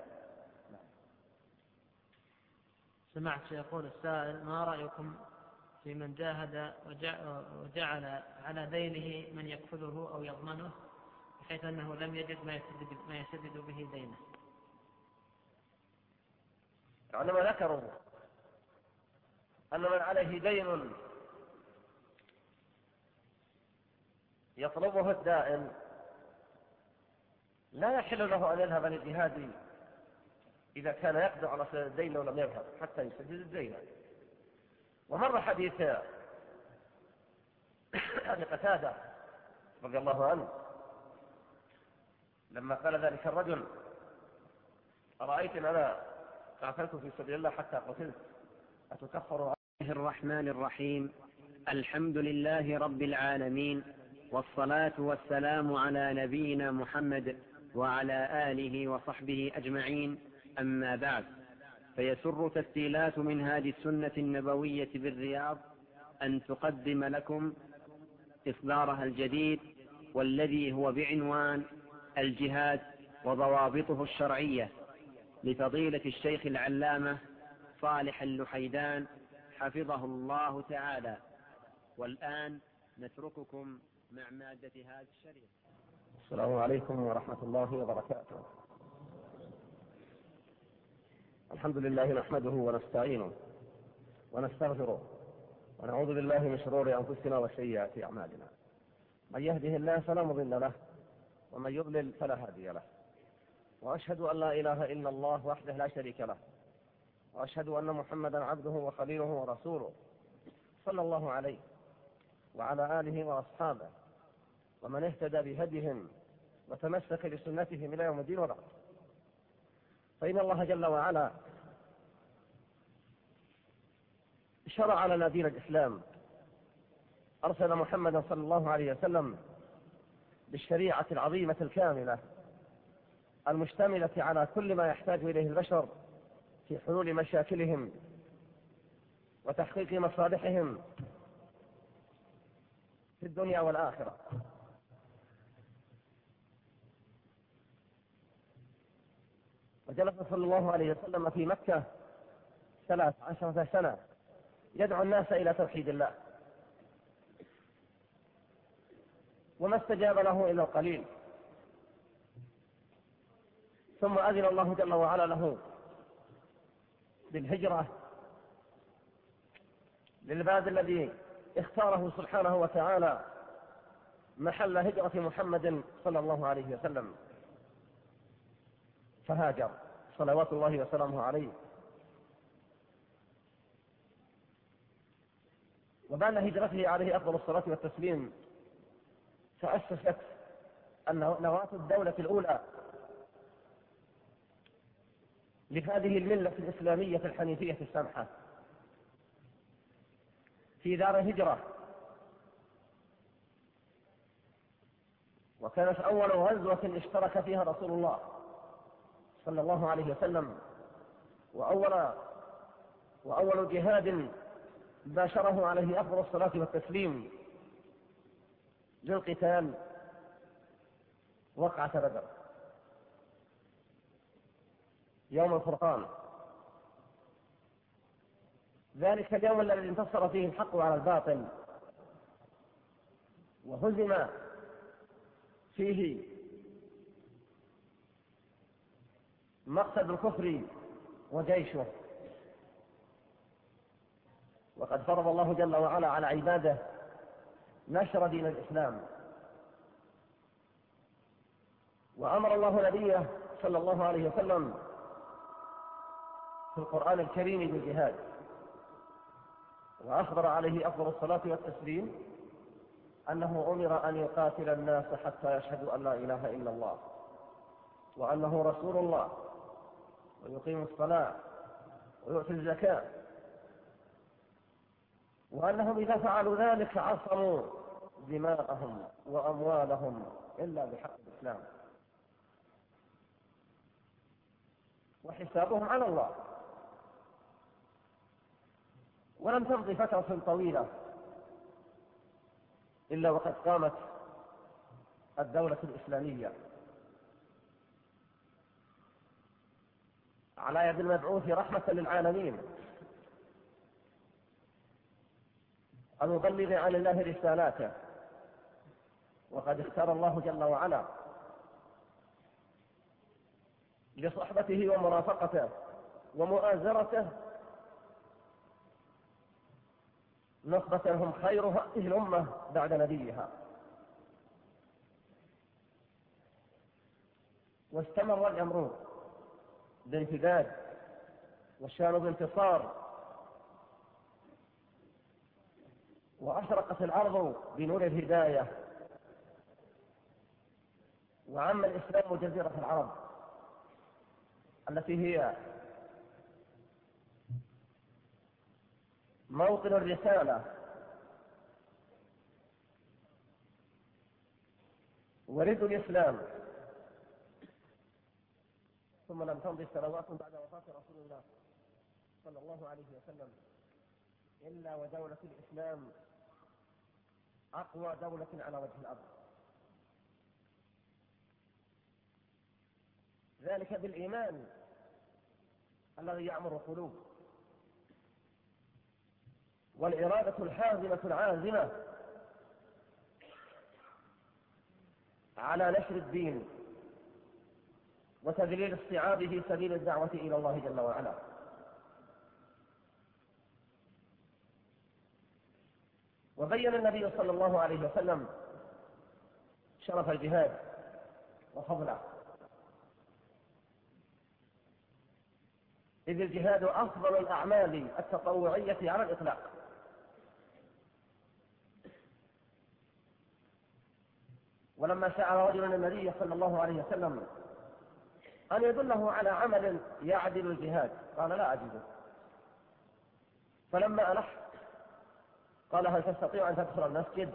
سمعت يقول السائل: ما رأيكم في من جاهد وجعل على دينه من يكفله أو يضمنه بحيث أنه لم يجد ما يسدد, ما يسدد به دينه؟ العلماء ذكروا أن من عليه دين يطلبه الدائن لا يحل له أن يذهب للجهاد إذا كان يقدر على سداد الدين ولم يذهب حتى يسدد الدين. ومر حديث أبي قتادة رضي الله عنه لما قال ذلك الرجل: أرأيت أن أنا قاتلت في سبيل الله حتى قتلت أتكفر؟ الرحمن الرحيم. الحمد لله رب العالمين، والصلاة والسلام على نبينا محمد وعلى آله وصحبه أجمعين، أما بعد، فيسر تسجيلات منهاج السنة النبوية بالرياض أن تقدم لكم إصدارها الجديد، والذي هو بعنوان الجهاد وضوابطه الشرعية، لفضيلة الشيخ العلامة صالح اللحيدان حفظه الله تعالى. والآن نترككم مع مادة هذا الشريط. السلام عليكم ورحمة الله وبركاته. الحمد لله نحمده ونستعينه ونستغفره ونعوذ بالله من شرور أنفسنا وسيئات أعمالنا. من يهده الله فلا مضل له، ومن يضلل فلا هادي له. وأشهد أن لا إله إلا الله وحده لا شريك له، وأشهد أن محمدا عبده وخليله ورسوله صلى الله عليه وعلى آله وأصحابه ومن اهتدى بهديهم وتمسك بسنتهم إلى يوم الدين. وبعد، فإن الله جل وعلا شرع لنا دين الإسلام، أرسل محمدا صلى الله عليه وسلم بالشريعة العظيمة الكاملة المشتملة على كل ما يحتاج إليه البشر في حلول مشاكلهم وتحقيق مصالحهم في الدنيا والآخرة. وجلس صلى الله عليه وسلم في مكة ثلاث عشرة سنة يدعو الناس إلى توحيد الله، وما استجاب له إلا القليل. ثم أذن الله جل وعلا له بالهجرة للبلد الذي اختاره سبحانه وتعالى محل هجرة محمد صلى الله عليه وسلم، فهاجر صلوات الله وسلامه عليه. وبعد هجرته عليه أفضل الصلاة والتسليم تأسست نواة الدولة الأولى لهذه الملة الإسلامية الحنيفية السمحة في دار الهجرة. وكانت أول غزوة اشترك فيها رسول الله صلى الله عليه وسلم، وأول وأول جهاد باشره عليه أفضل الصلاة والتسليم للقتال وقعة بدر يوم الفرقان، ذلك اليوم الذي انتصر فيه الحق على الباطل وهزم فيه مقصد الكفر وجيشه. وقد فرض الله جل وعلا على عباده نشر دين الإسلام، وأمر الله نبيه صلى الله عليه وسلم في القرآن الكريم بالجهاد، وأخبر عليه أفضل الصلاة والتسليم أنه أمر أن يقاتل الناس حتى يشهدوا أن لا إله إلا الله وأنه رسول الله، ويقيم الصلاة ويؤتي الزكاة، وأنهم إذا فعلوا ذلك عصموا دماءهم وأموالهم إلا بحق الإسلام. وحسابهم على الله. ولم تمضي فترة طويلة إلا وقد قامت الدولة الإسلامية على يد المبعوث رحمة للعالمين المبلغ عن الله رسالاته، وقد اختار الله جل وعلا لصحبته ومرافقته ومؤازرته نخبة هم خير هذه الأمة بعد نبيها. واستمر الأمر بامتداد والشان بانتصار، وأشرقت الأرض بنور الهداية، وعم الإسلام جزيرة العرب التي هي موطن الرسالة ورد الإسلام. ثم لم تمضي سنوات بعد وفاة رسول الله صلى الله عليه وسلم إلا ودولة الإسلام أقوى دولة على وجه الأرض، ذلك بالإيمان الذي يعمر القلوب، والإرادة الحازمة العازمة على نشر الدين وتذليل الصعاب في سبيل الدعوة إلى الله جل وعلا. وبين النبي صلى الله عليه وسلم شرف الجهاد وفضله، إذ الجهاد أفضل الأعمال التطوعية على الإطلاق، ولما سأل رجل النبي صلى الله عليه وسلم أن يدله على عمل يعدل الجهاد قال لا أجده، فلما ألح قال هل تستطيع أن تدخل المسجد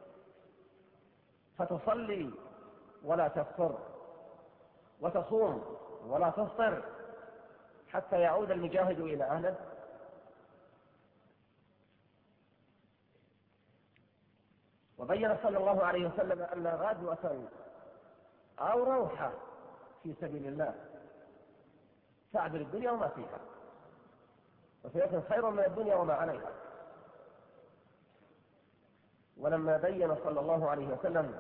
فتصلي ولا تفطر وتصوم ولا تفطر حتى يعود المجاهد إلى أهله؟ وبين صلى الله عليه وسلم أن غدوة أو روحة في سبيل الله تعدل الدنيا وما فيها، وسيكون خير من الدنيا وما عليها. ولما بين صلى الله عليه وسلم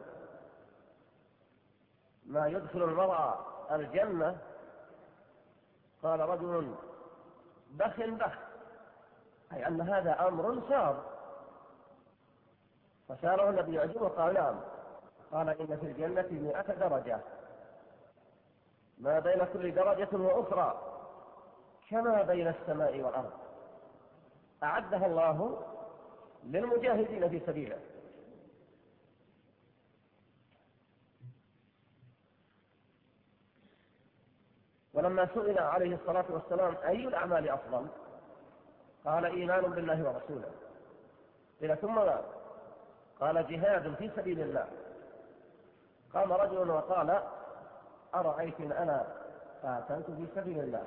ما يدخل المرأة الجنة قال رجل بخ بخ، أي أن هذا أمر صار. فسأله النبي يعجبه قال نعم، قال إن في الجنة مئة درجة ما بين كل درجة وأخرى كما بين السماء والأرض أعدها الله للمجاهدين في سبيله. ولما سئل عليه الصلاة والسلام أي الأعمال أفضل قال إيمان بالله ورسوله، قيل ثم ماذا؟ قال جهاد في سبيل الله. قام رجل وقال أرأيت إن أنا قاتلت في سبيل الله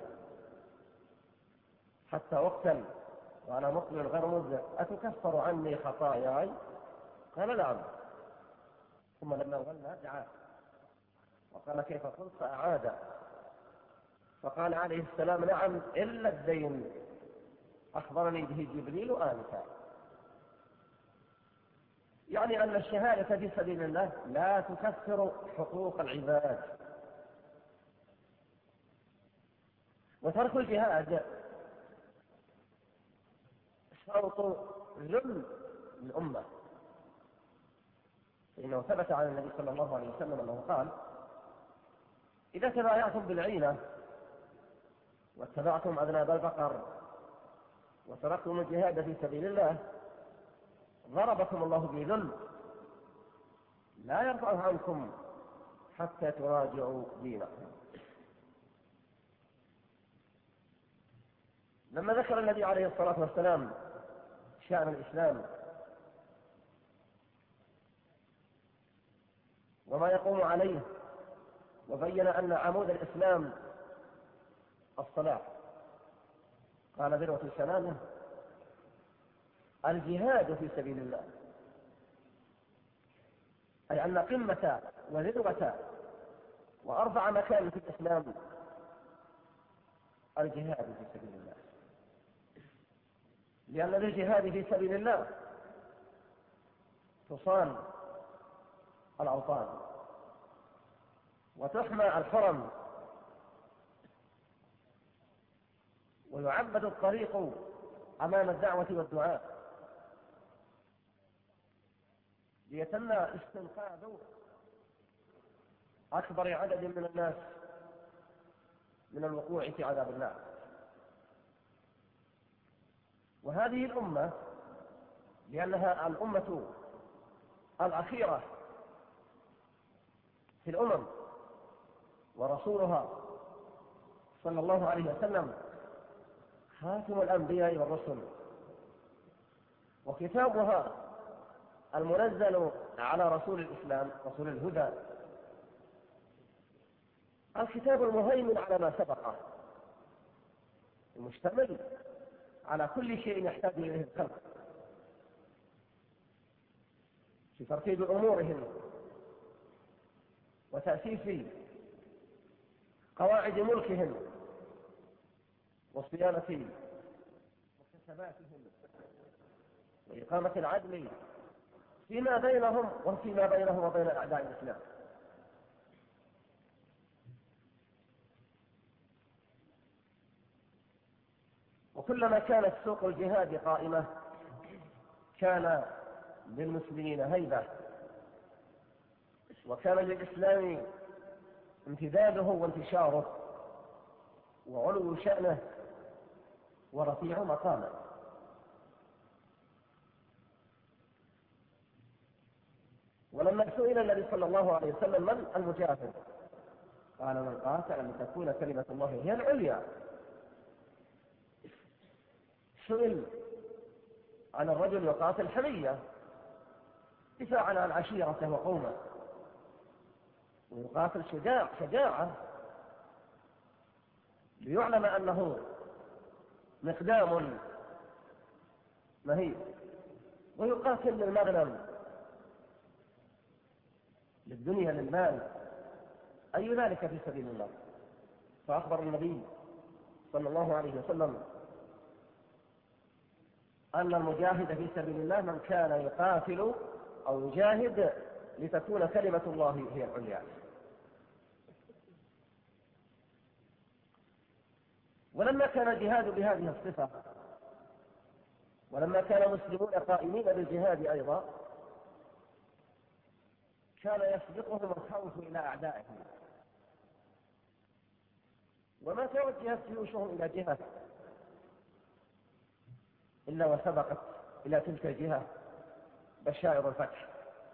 حتى أقتل وأنا مقبل غير مذنب أتكفر عني خطاياي؟ قال نعم. ثم لما ولى دعا وقال كيف قلت؟ فأعاد فقال عليه السلام نعم إلا الدين أخبرني به جبريل آنفا. يعني أن الشهادة في سبيل الله لا تكفر حقوق العباد، وترك الجهاد شرط ذل الأمة، فإنه ثبت عن النبي صلى الله عليه وسلم أنه قال إذا تبايعتم بالعينة واتبعتم أذناب البقر وتركتم الجهاد في سبيل الله ضربكم الله بذل لا يرفعه عنكم حتى تراجعوا دينكم. لما ذكر النبي عليه الصلاة والسلام شأن الإسلام وما يقوم عليه، وبين أن عمود الإسلام الصلاة قال ذروة سنامه الجهاد في سبيل الله، أي أن قمة وذروة وأرفع مكان في الإسلام الجهاد في سبيل الله، لأن للجهاد في سبيل الله تصان الأوطان وتحمى الحرم ويعبد الطريق أمام الدعوة والدعاء ليتم استنقاذ أكبر عدد من الناس من الوقوع في عذاب الله. وهذه الأمة لأنها الأمة الأخيرة في الأمم، ورسولها صلى الله عليه وسلم خاتم الأنبياء والرسل، وكتابها المنزل على رسول الإسلام رسول الهدى الكتاب المهيمن على ما سبقه، المشتمل على كل شيء يحتاج إليه الخلق في ترتيب أمورهم وتأسيس قواعد ملكهم وصيانة مكتسباتهم وإقامة العدل فيما بينهم وفيما بينهم وبين أعداء الإسلام. وكلما كانت سوق الجهاد قائمة كان للمسلمين هيبة، وكان للإسلام امتداده وانتشاره وعلو شأنه ورفيع مقامه. ولما سئل النبي صلى الله عليه وسلم من المجاهد قال من قاتل لتكون كلمة الله هي العليا. سئل عن الرجل يقاتل حمية دفاعا عن عشيرته وقومه، ويقاتل شجاع شجاعة ليعلم أنه مقدام مهيب، ويقاتل للمغنم للدنيا للمال، أي ذلك في سبيل الله. فأخبر النبي صلى الله عليه وسلم أن المجاهد في سبيل الله من كان يقاتل أو يجاهد لتكون كلمة الله هي العليا. ولما كان الجهاد بهذه الصفة، ولما كان المسلمون قائمين بالجهاد أيضا، كان يسبقهم الخوف إلى أعدائهم، وما توجهت جيوشهم إلى جهة إلا وسبقت إلى تلك الجهة بشائر الفتح،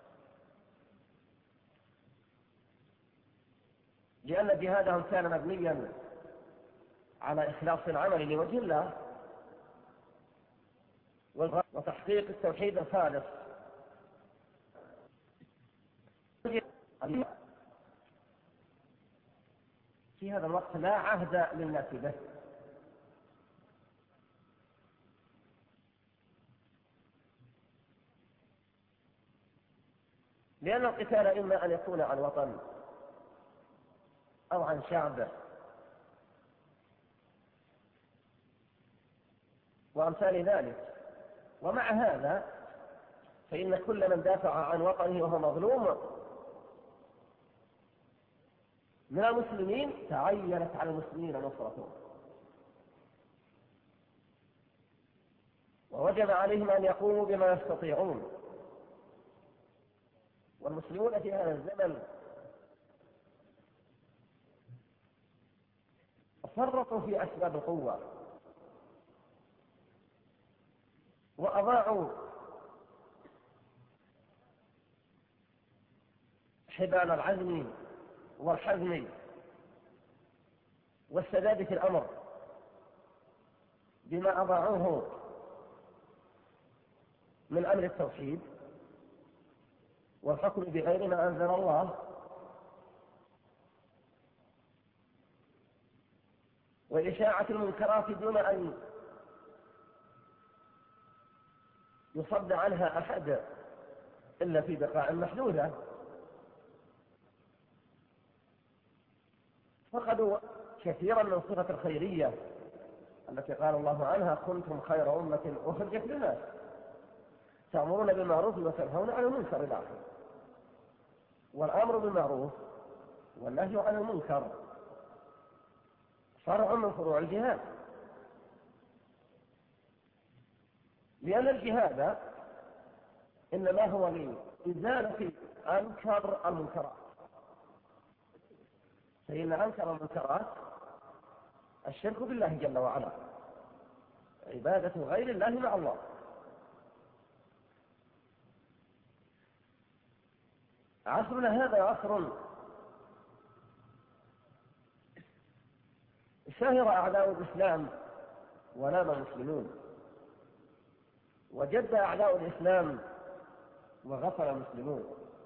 لأن جهادهم كان مبنيا على إخلاص العمل لوجه الله وتحقيق التوحيد الخالص. في هذا الوقت لا عهد للناس به، لأن القتال إما أن يكون عن وطن أو عن شعب وأمثال ذلك. ومع هذا فإن كل من دافع عن وطنه وهو مظلوم من المسلمين تعينت على المسلمين نصرته، ووجب عليهم أن يقوموا بما يستطيعون. والمسلمون في هذا الزمن فرطوا في أسباب القوة وأضاعوا حبال العزم والحزم والسداد في الأمر بما أضاعوه من أمر التوحيد والحكم بغير ما أنزل الله، وإشاعة المنكرات دون أن يصد عنها أحد إلا في بقاع محدودة، فقدوا كثيرا من صفة الخيرية التي قال الله عنها: كنتم خير أمة أخرجت للناس تأمرون بالمعروف وتنهون عن المنكر إلى آخره. والأمر بالمعروف والنهي عن المنكر فرع من فروع الجهاد، لأن الجهاد إنما هو لإزالة أنكر المنكرات، فإن أنكر المنكرات الشرك بالله جل وعلا، عبادة غير الله مع الله. عصرنا هذا عصر شهر أعداء الإسلام ونام المسلمون، وجد أعداء الإسلام وغفل المسلمون،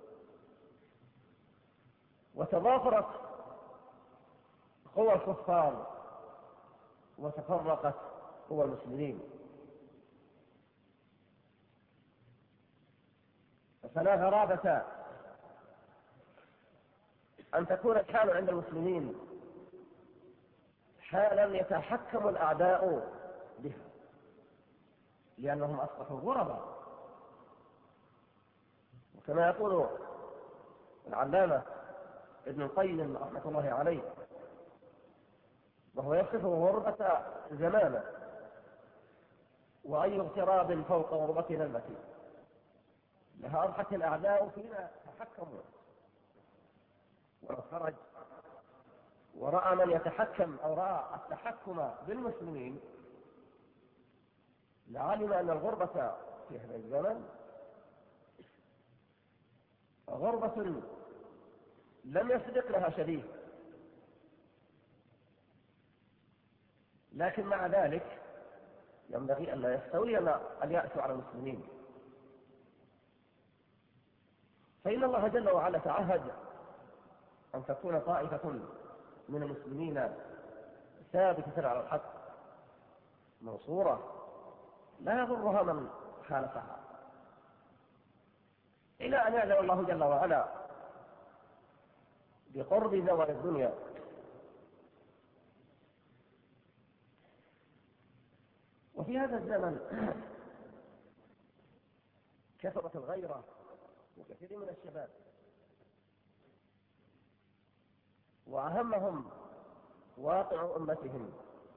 وتضافرت قوى الكفار وتفرقت قوى المسلمين. فلا غرابة أن تكون الحال عند المسلمين حالا يتحكم الأعداء بها، لأنهم أصبحوا غرباء. وكما يقول العلامة ابن القيم رحمة الله عليه وهو يصف غربة زمانه: وأي اغتراب فوق غربتنا التي لها أضحت الأعداء فينا تحكموا. ولو خرج ورأى من يتحكم أو رأى التحكم بالمسلمين لعلم أن الغربة في هذا الزمن غربة لم يسبق لها شبيه، لكن مع ذلك ينبغي أن لا يستولي اليأس على المسلمين، فإن الله جل وعلا تعهد أن تكون طائفة من المسلمين ثابتة على الحق منصورة لا يضرها من خالفها، إلى أن يعلم الله جل وعلا بقرب زوال الدنيا. وفي هذا الزمن كثرت الغيرة وكثير من الشباب، وأهمهم واقع أمتهم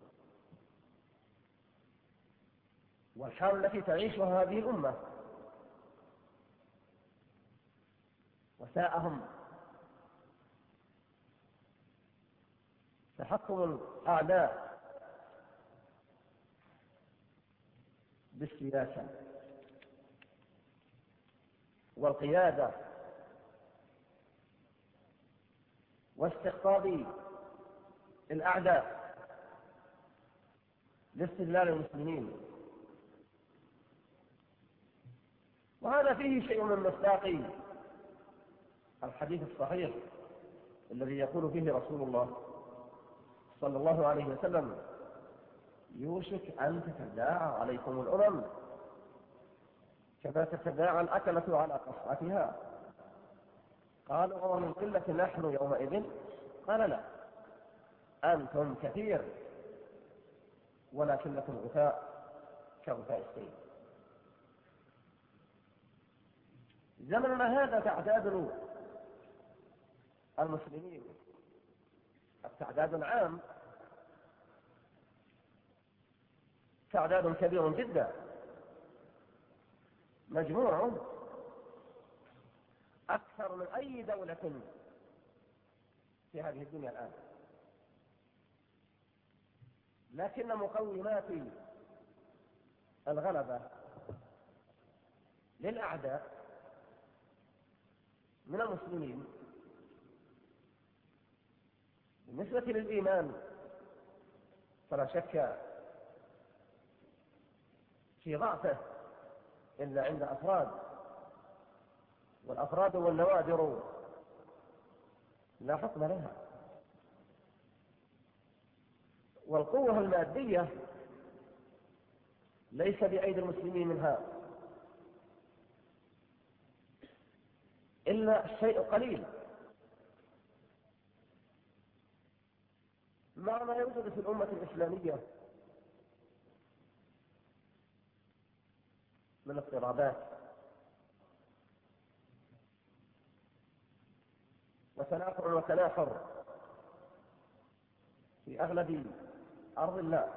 والحال التي تعيشها هذه الأمة، وساءهم تحكم الأعداء بالسياسة والقيادة واستقطاب الأعداء لاستذلال المسلمين. وهذا فيه شيء من مصداق الحديث الصحيح الذي يقول فيه رسول الله صلى الله عليه وسلم: يوشك أن تتداعى عليكم الأمم كما تتداعى الأكلة على قصعتها. قالوا: ومن قلة نحن يومئذ؟ قال: لا، أنتم كثير ولكنكم غثاء كغثاء السيل. زمننا هذا تعداد المسلمين التعداد العام تعداد كبير جدا، مجموع أكثر من أي دولة في هذه الدنيا الآن، لكن مقومات الغلبة للأعداء من المسلمين بالنسبة للإيمان فلا شك في ضعفه إلا عند أفراد، والأفراد والنوادر لا حكم لها. والقوة المادية ليس بأيدي المسلمين منها إلا الشيء قليل مع ما يوجد في الأمة الإسلامية من اضطرابات وتنافر وتنافر في أغلب أرض الله،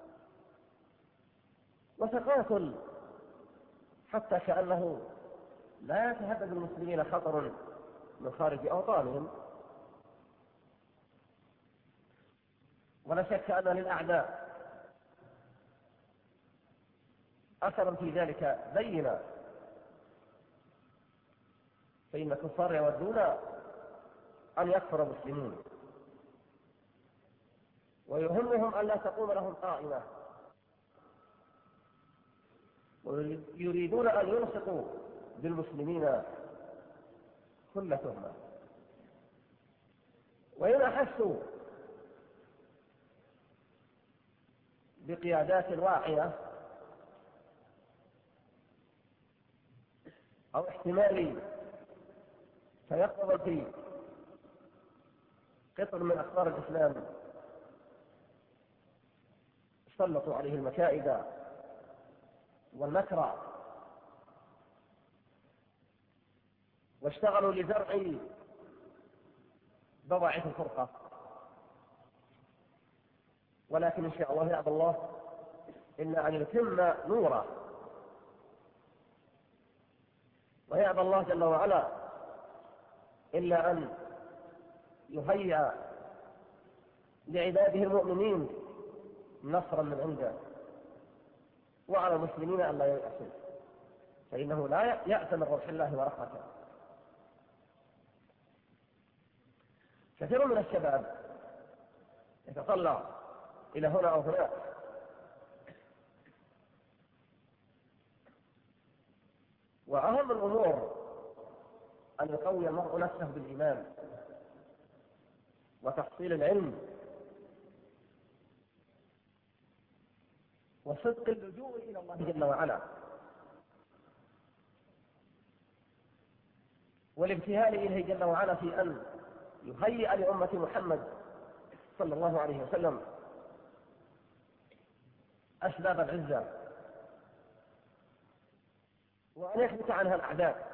وتقاتل حتى كأنه لا يتهدد المسلمين خطر من خارج أوطانهم. ولا شك أن للأعداء أثرا في ذلك بينا، فإن الكفار يودون أن يكفر المسلمون ويهمهم أن لا تقوم لهم قائمة، ويريدون أن يلصقوا بالمسلمين كل تهمة. وإن أحسوا بقيادات واعية أو احتمال تيقظ في قطر من أخبار الإسلام سلطوا عليه المكائد والمكر واشتغلوا لزرع بضاعة الفرقة. ولكن إن شاء الله يعد الله إلا أن يتم نوره، ويعد الله جل وعلا إلا أن يهيئ لعباده المؤمنين نصرا من عنده، وعلى المسلمين أن لا ييأسوا، فإنه لا يأس من روح الله ورحمته. كثير من الشباب يتطلع إلى هنا أو هناك، وأهم الأمور أن يقوي المرء نفسه بالإيمان وتحصيل العلم وصدق اللجوء إلى الله جل وعلا والابتهال إليه جل وعلا في أن يهيئ لأمة محمد صلى الله عليه وسلم أسباب العزة وأن يثبت عنها الأعداء.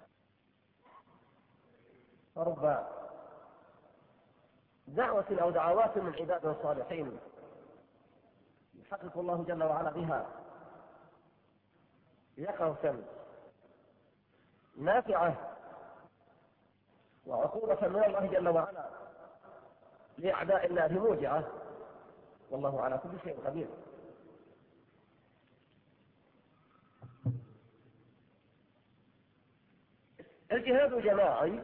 فرب دعوة أو دعوات من عباد الصالحين يحقق الله جل وعلا بها يقظة نافعة وعقوبة من الله جل وعلا لأعداء الله موجعة، والله على كل شيء قدير. الجهاد الجماعي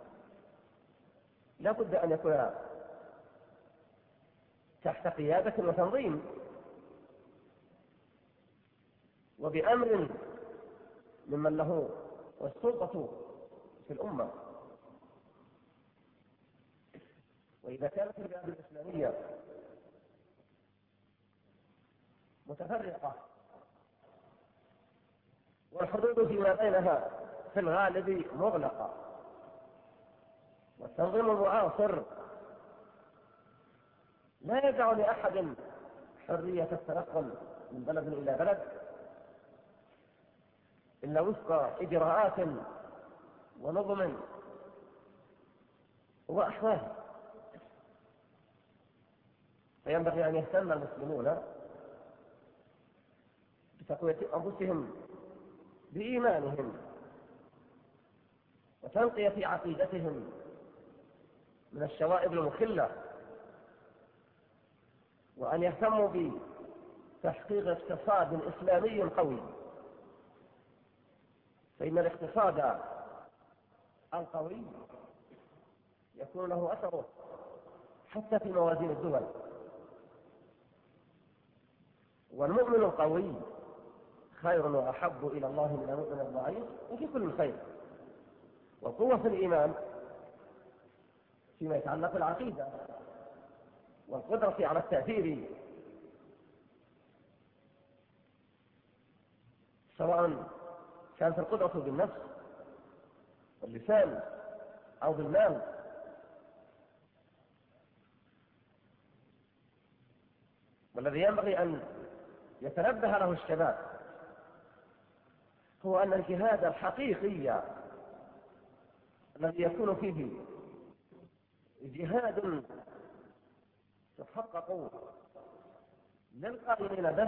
لا بد أن يكون تحت قيادة وتنظيم وبأمر ممن له السلطة في الأمة. وإذا كانت البلاد الإسلامية متفرقة والحدود فيما بينها في الغالب مغلقة والتنظيم المعاصر لا يدع لأحد حرية التنقل من بلد إلى بلد إلا وفق إجراءات ونظم وأحوال. فينبغي أن يهتم المسلمون بتقوية أنفسهم بإيمانهم وتنقية عقيدتهم من الشوائب المخلة، وأن يهتموا بتحقيق اقتصاد إسلامي قوي، فإن الاقتصاد القوي يكون له أثره حتى في موازين الدول. والمؤمن القوي خير وأحب إلى الله من المؤمن الضعيف وفي كل خير. والقوة في الإيمان فيما يتعلق بالعقيدة والقدرة على التأثير، سواء كانت القدرة بالنفس واللسان أو بالمال. والذي ينبغي أن يتنبه له الشباب هو أن الجهاد الحقيقي الذي يكون فيه جهاد يتحقق للقائمين به،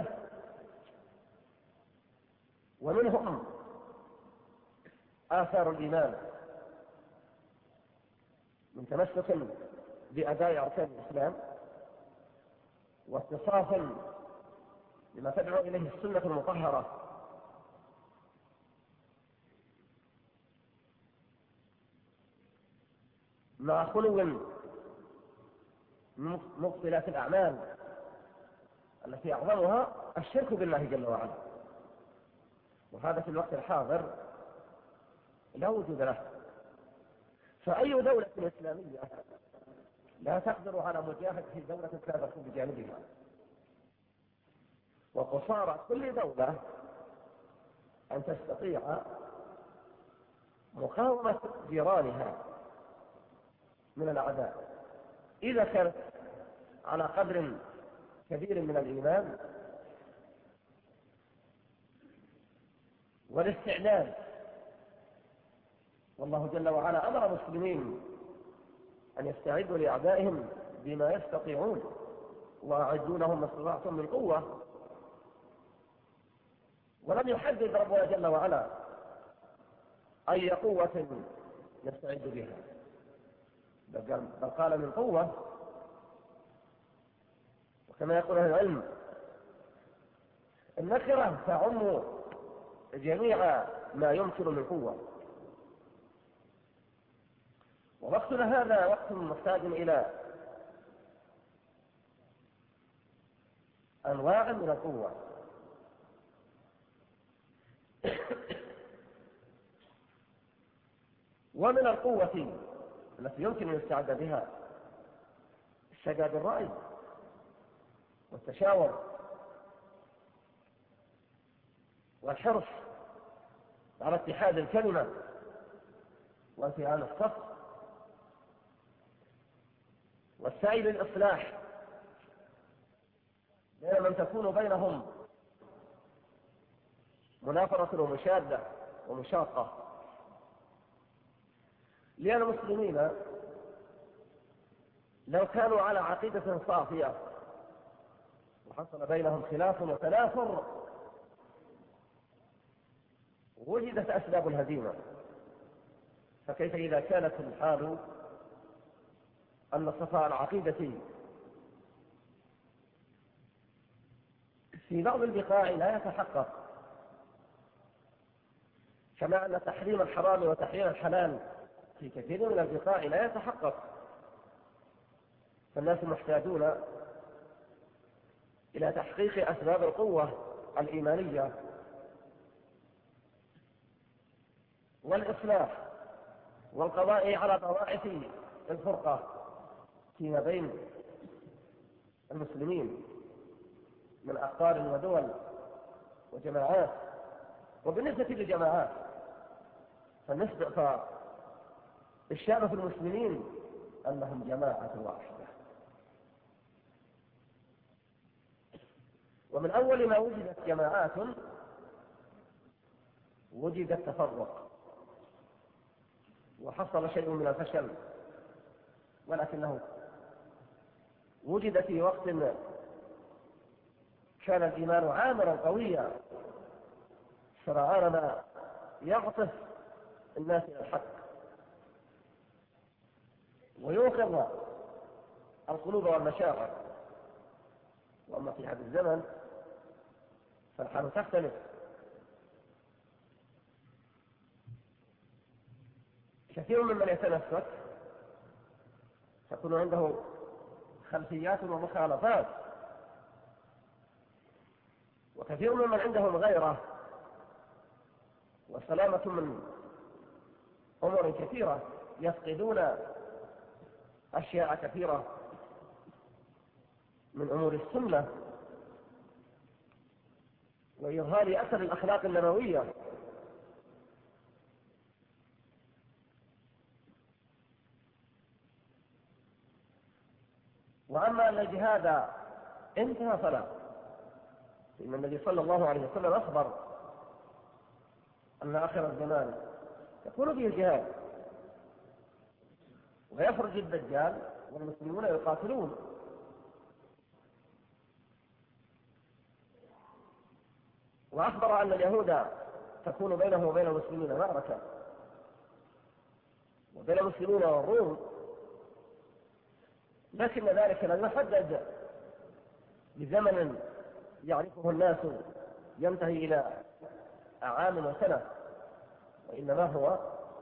ومنهم آثار الإيمان من تمسك بأداء أركان الإسلام واتصافا لما تدعو إليه السنة المطهرة، مع خلو من مبطلات الأعمال التي أعظمها الشرك بالله جل وعلا، وهذا في الوقت الحاضر لا وجود له. فأي دولة إسلامية لا تقدر على مجاهدة دولة لا تكون بجانبها، وقصارى كل دولة أن تستطيع مقاومة جيرانها من الأعداء إذا كانت على قدر كبير من الإيمان والاستعداد. والله جل وعلا أمر المسلمين أن يستعدوا لأعدائهم بما يستطيعون، وأعدوا لهم ما استطعتم من قوة، ولم يحدد ربنا جل وعلا أي قوة نستعد بها، بل قال من قوة. وكما يقول أهل العلم النكرة تعم جميع ما يمكن من قوة. ووقتنا هذا وقت محتاج إلى أنواع من القوة. ومن القوة التي يمكن أن يستعد بها السداد الرأي والتشاور والحرص على اتحاد الكلمة وانتهاء الصف والسعي للإصلاح بين من تكون بينهم منافرة ومشادة ومشاقة. لأن المسلمين لو كانوا على عقيدة صافية وحصل بينهم خلاف وتنافر وجدت أسباب الهزيمة، فكيف إذا كانت الحال أن صفاء العقيدة في بعض البقاع لا يتحقق، كما أن تحريم الحرام وتحريم الحلال في كثير من البقاع لا يتحقق. فالناس محتاجون إلى تحقيق أسباب القوة الإيمانية والإصلاح والقضاء على ضوابط الفرقة فيما بين المسلمين من أقطار ودول وجماعات. وبالنسبة للجماعات فالنسبة الشأن في المسلمين أنهم جماعة واحدة، ومن أول ما وجدت جماعات وجد التفرق وحصل شيء من الفشل، ولكنه وجد في وقت كان الإيمان عامرا قويا سرعان ما يعطف الناس إلى الحق ويوقظ القلوب والمشاعر. وأما في هذا الزمن فالحال تختلف، كثير ممن يتنفس تكون عنده خلفيات ومخالفات، وكثير ممن عندهم غيره وسلامة من أمور كثيرة، يفقدون أشياء كثيرة من أمور السنة وإظهار أثر الأخلاق النبوية. وأما أن الجهاد انتهى فلا، إن النبي صلى الله عليه وسلم أخبر أن آخر الزمان يكون فيه الجهاد ويخرج الدجال والمسلمون يقاتلون. وأخبر أن اليهود تكون بينه وبين المسلمين معركة، وبين المسلمين والروم، لكن ذلك لم يحدد بزمن يعرفه الناس ينتهي إلى أعوام وسنة، وإنما هو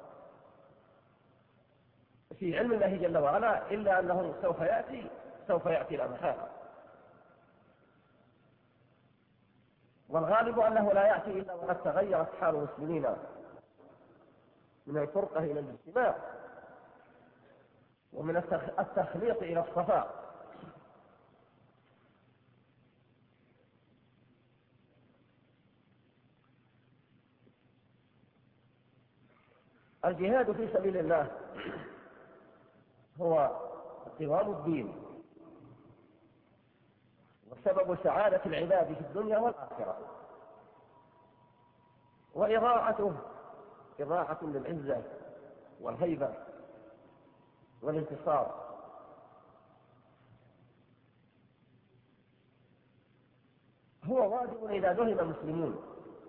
في علم الله جل وعلا، إلا أنه سوف يأتي سوف يأتي لا محالة. والغالب أنه لا يأتي إلا وقد تغيرت حال المسلمين من الفرقة إلى الاجتماع، ومن التخليط إلى الصفاء. الجهاد في سبيل الله هو قوام الدين وسبب سعادة العباد في الدنيا والآخرة، وإضاعته إضاعة للعزة والهيبة والانتصار. هو واجب إذا دهم المسلمون،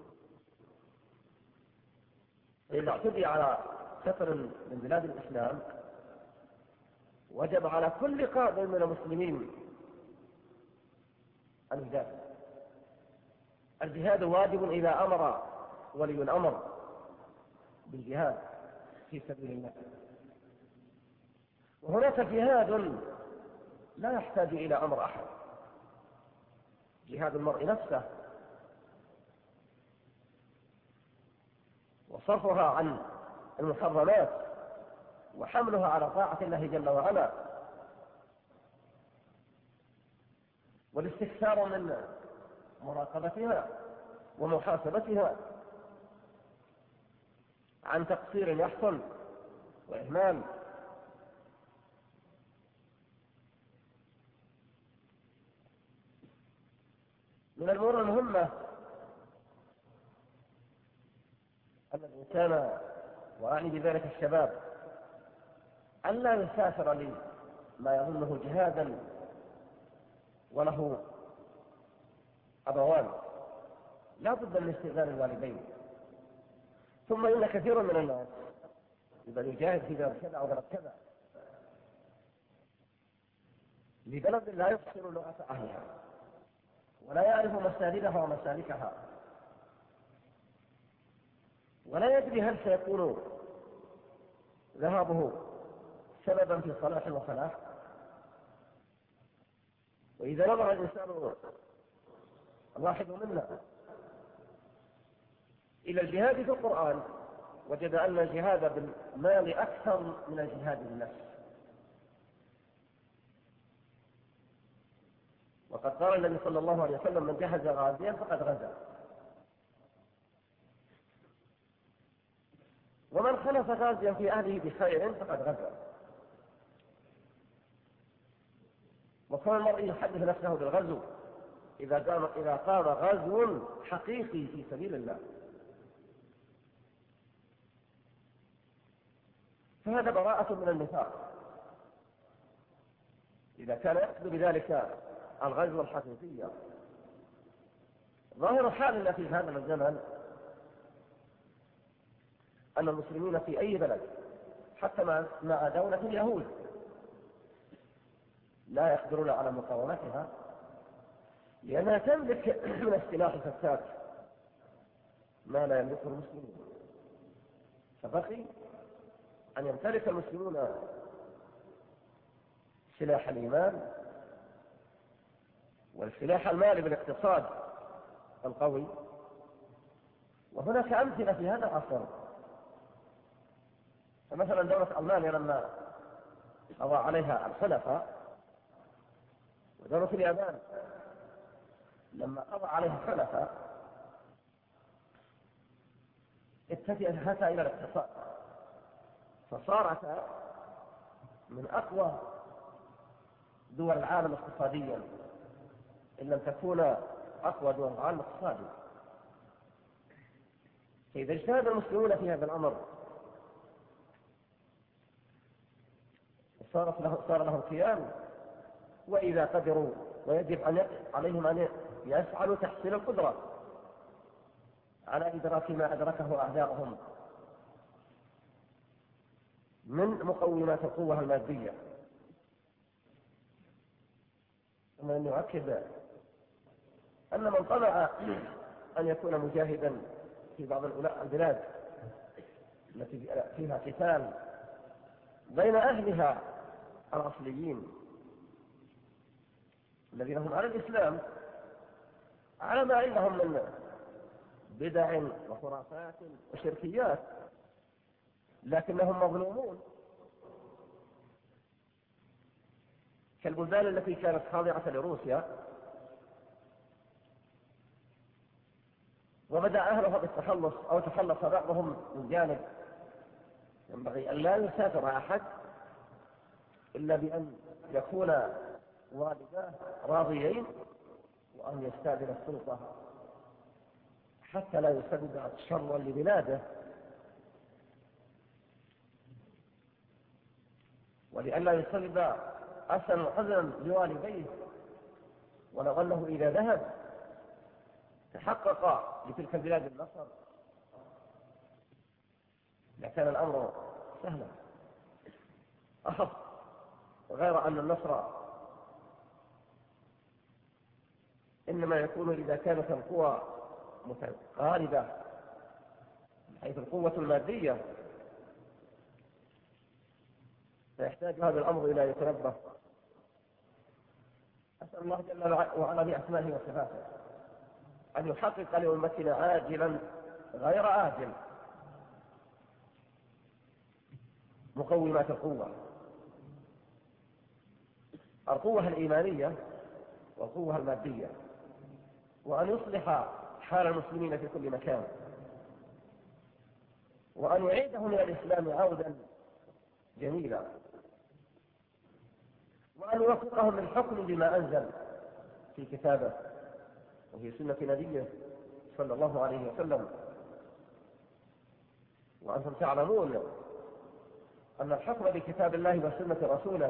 إذا اعتدي على سفر من بلاد الإسلام وجب على كل قائد من المسلمين أن يجاهد. الجهاد واجب إذا أمر ولي الأمر بالجهاد في سبيل الله. وهناك جهاد لا يحتاج إلى أمر أحد، جهاد المرء نفسه وصرفها عن المحرمات وحملها على طاعة الله جل وعلا، والاستكثار من مراقبتها ومحاسبتها عن تقصير يحصل وإهمال. من الأمور المهمة أن الإنسان، وأعني بذلك الشباب، أن لا يسافر لما يظنه جهادا وله أبوان، لا بد من استئذان الوالدين. ثم إن كثير من الناس إذا يجاهد في بلد كذا أو بلد كذا لبلد لا يفصل لغة أهلها ولا يعرف مسالكها ومسالكها، ولا يدري هل سيكون ذهابه سببا في صلاح وفلاح. وإذا نظر الإنسان الواحد منا إلى الجهاد في القرآن وجد أن الجهاد بالمال أكثر من الجهاد بالنفس. وقد قال النبي صلى الله عليه وسلم: من جهز غازيا فقد غزا، ومن خلف غازيا في أهله بخير فقد غزا. وكان المرء يحدث نفسه بالغزو إذا قام إذا قام غزو حقيقي في سبيل الله، فهذا براءة من النفاق إذا كان يقصد بذلك الغزو الحقيقي. ظاهر حالنا في هذا الزمن أن المسلمين في أي بلد حتى مع دولة اليهود لا يقدرون على مقاومتها، لأنها تملك من السلاح الفتاك ما لا يملكه المسلمون. فبقي أن يمتلك المسلمون سلاح الإيمان والسلاح المالي بالاقتصاد القوي. وهناك أمثلة في هذا العصر، فمثلا دولة ألمانيا لما قضى عليها الحلفاء ودولة اليابان لما قضى عليه الحلفاء اتجهتا إلى الاقتصاد، فصارتا من أقوى دول العالم اقتصاديا، إن لم تكون أقوى دول العالم اقتصاديا. فإذا اجتهد المسلمون في هذا الأمر صارت له صار لهم قيام، وإذا قدروا ويجب أن عليهم أن يسعوا تحصيل القدرة على إدراك ما أدركه أعداؤهم من مقومات القوة المادية. ثم أن يؤكد أن من طلع أن يكون مجاهدا في بعض البلاد التي فيها قتال بين أهلها الأصليين الذين هم على الإسلام، على ما عندهم من بدع وخرافات وشركيات، لكنهم مظلومون، كالبلدان التي كانت خاضعة لروسيا وبدأ أهلها بالتخلص أو تخلص بعضهم من جانب. ينبغي أن لا يسافر أحد إلا بأن يكون والداه راضيين، وأن يستأذن السلطة حتى لا يسبب شرا لبلاده، ولئلا يسبب أسا وحزنا لوالديه. ولو أنه إذا ذهب تحقق لتلك البلاد النصر لكان الأمر سهلا، أخف، غير أن النصر إنما يكون إذا كانت القوى متقاربة حيث القوة المادية، فيحتاج هذا الأمر إلى يتنبه. أسأل الله جل وعلا بأسمائه وصفاته أن يحقق لأمتنا عاجلا غير آجل مقومات القوة، القوة الإيمانية والقوة المادية، وأن يصلح حال المسلمين في كل مكان، وأن يعيدهم إلى الإسلام عودا جميلا، وأن يوفقهم للحكم بما أنزل في كتابه وفي سنة نبيه صلى الله عليه وسلم. وأنتم تعلمون أن الحكم بكتاب الله وسنة رسوله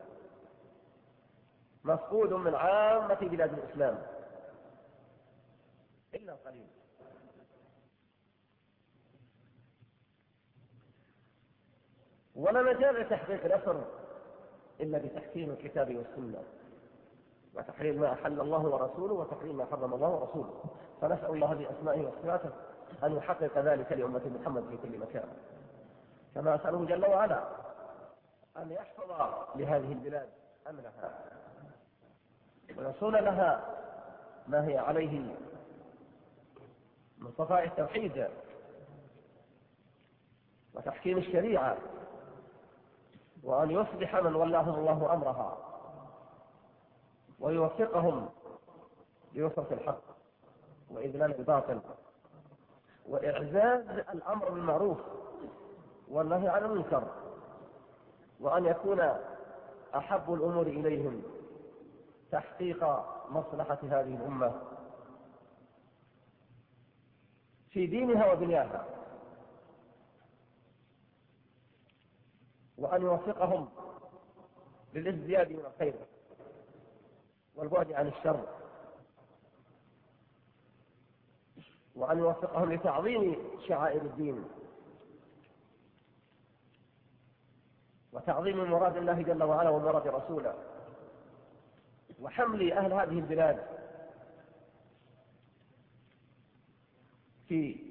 مفقود من عامة بلاد الإسلام إلا القليل. ولا مجال لتحقيق الأثر إلا بتحكيم الكتاب والسنة، وتحريم ما أحل الله ورسوله وتحريم ما حرم الله ورسوله. فنسأل الله بأسمائه وصفاته أن يحقق ذلك لأمة محمد في كل مكان، كما أسأله جل وعلا أن يحفظ لهذه البلاد أمنها ويصون لها ما هي عليه من صفاء التوحيد وتحكيم الشريعة، وأن يصلح من ولاهم الله أمرها ويوفقهم ليسرة الحق وإذلال الباطل وإعزاز الأمر بالمعروف والنهي عن المنكر، وأن يكون أحب الأمور إليهم تحقيق مصلحة هذه الأمة في دينها ودنياها، وأن يوفقهم للازدياد من الخير والبعد عن الشر، وأن يوفقهم لتعظيم شعائر الدين وتعظيم مراد الله جل وعلا ومراد رسوله، وحمل أهل هذه البلاد في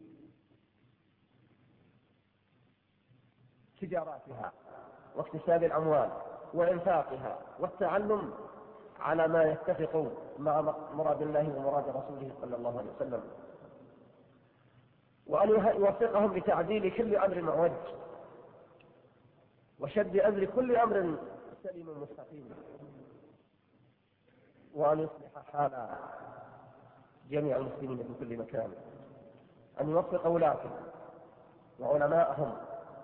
تجاراتها واكتساب الأموال وإنفاقها والتعلم على ما يتفق مع مراد الله ومراد رسوله صلى الله عليه وسلم، وأن يوفقهم لتعديل كل أمر معوج وشد أمر كل أمر سليم مستقيم، وأن يصلح حال جميع المسلمين في كل مكان، أن يوفق ولاتهم وعلماءهم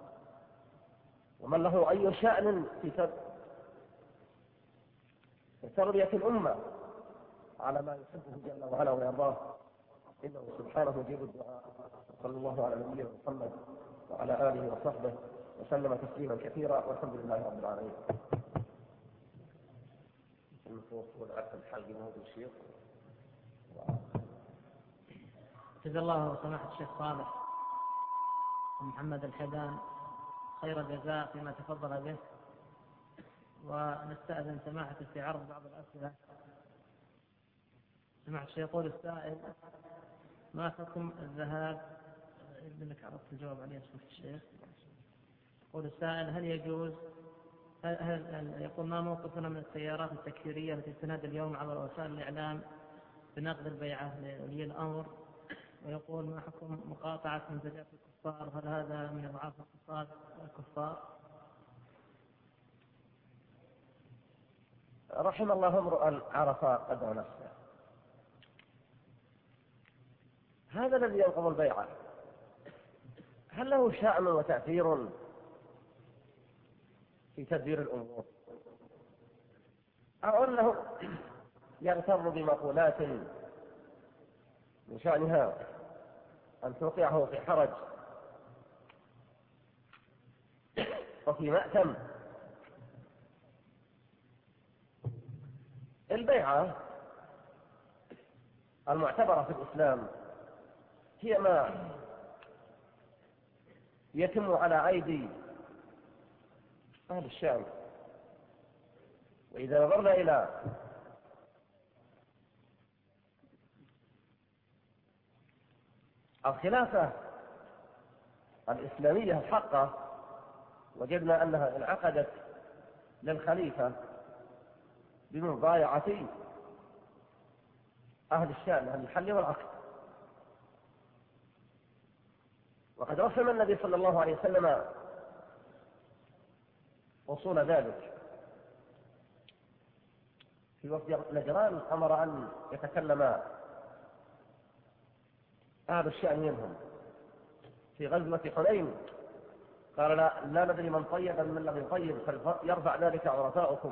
ومن له أي شأن في تربية الأمة على ما يحبه جل وعلا ويرضاه، إنه سبحانه يجيب الدعاء. صلى الله على نبينا محمد وعلى آله وصحبه وسلم تسليما كثيرا، والحمد لله رب العالمين. جزا الله سماحة الشيخ صالح ومحمد الحيدان خير الجزاء فيما تفضل به، ونستأذن سماحة في عرض بعض الأسئلة. سماحة الشيخ يقول السائل: ما حكم الذهاب، ابنك عرفت الجواب عليه سماحة الشيخ. يقول السائل: هل يجوز هل هل يقول ما موقفنا من السيارات التكفيرية التي تنادي اليوم على وسائل الإعلام بنقد البيعة لولي الأمر، ويقول ما حكم مقاطعة منتجات الكفار، هل هذا من إضعاف اقتصاد الكفار؟ رحم الله امرؤا عرف قدر نفسه. هذا الذي ينقض البيعة هل له شأن وتأثير في تدبير الأمور، أو أنه يغتر بمقولات من شأنها أن توقعه في حرج وفي مأثم؟ البيعة المعتبرة في الإسلام هي ما يتم على أيدي أهل الشام. وإذا نظرنا إلى الخلافة الإسلامية الحقة وجدنا أنها انعقدت للخليفة بمبايعة أهل الشام، أهل الحل والعقد. وقد رسم النبي صلى الله عليه وسلم وصول ذلك. في وفد نجران أمر أن يتكلم أهل الشأن منهم. في غزوة حنين قال: لا, لا ندري من طيب من لم يطيب، فيرفع ذلك عرفاؤكم.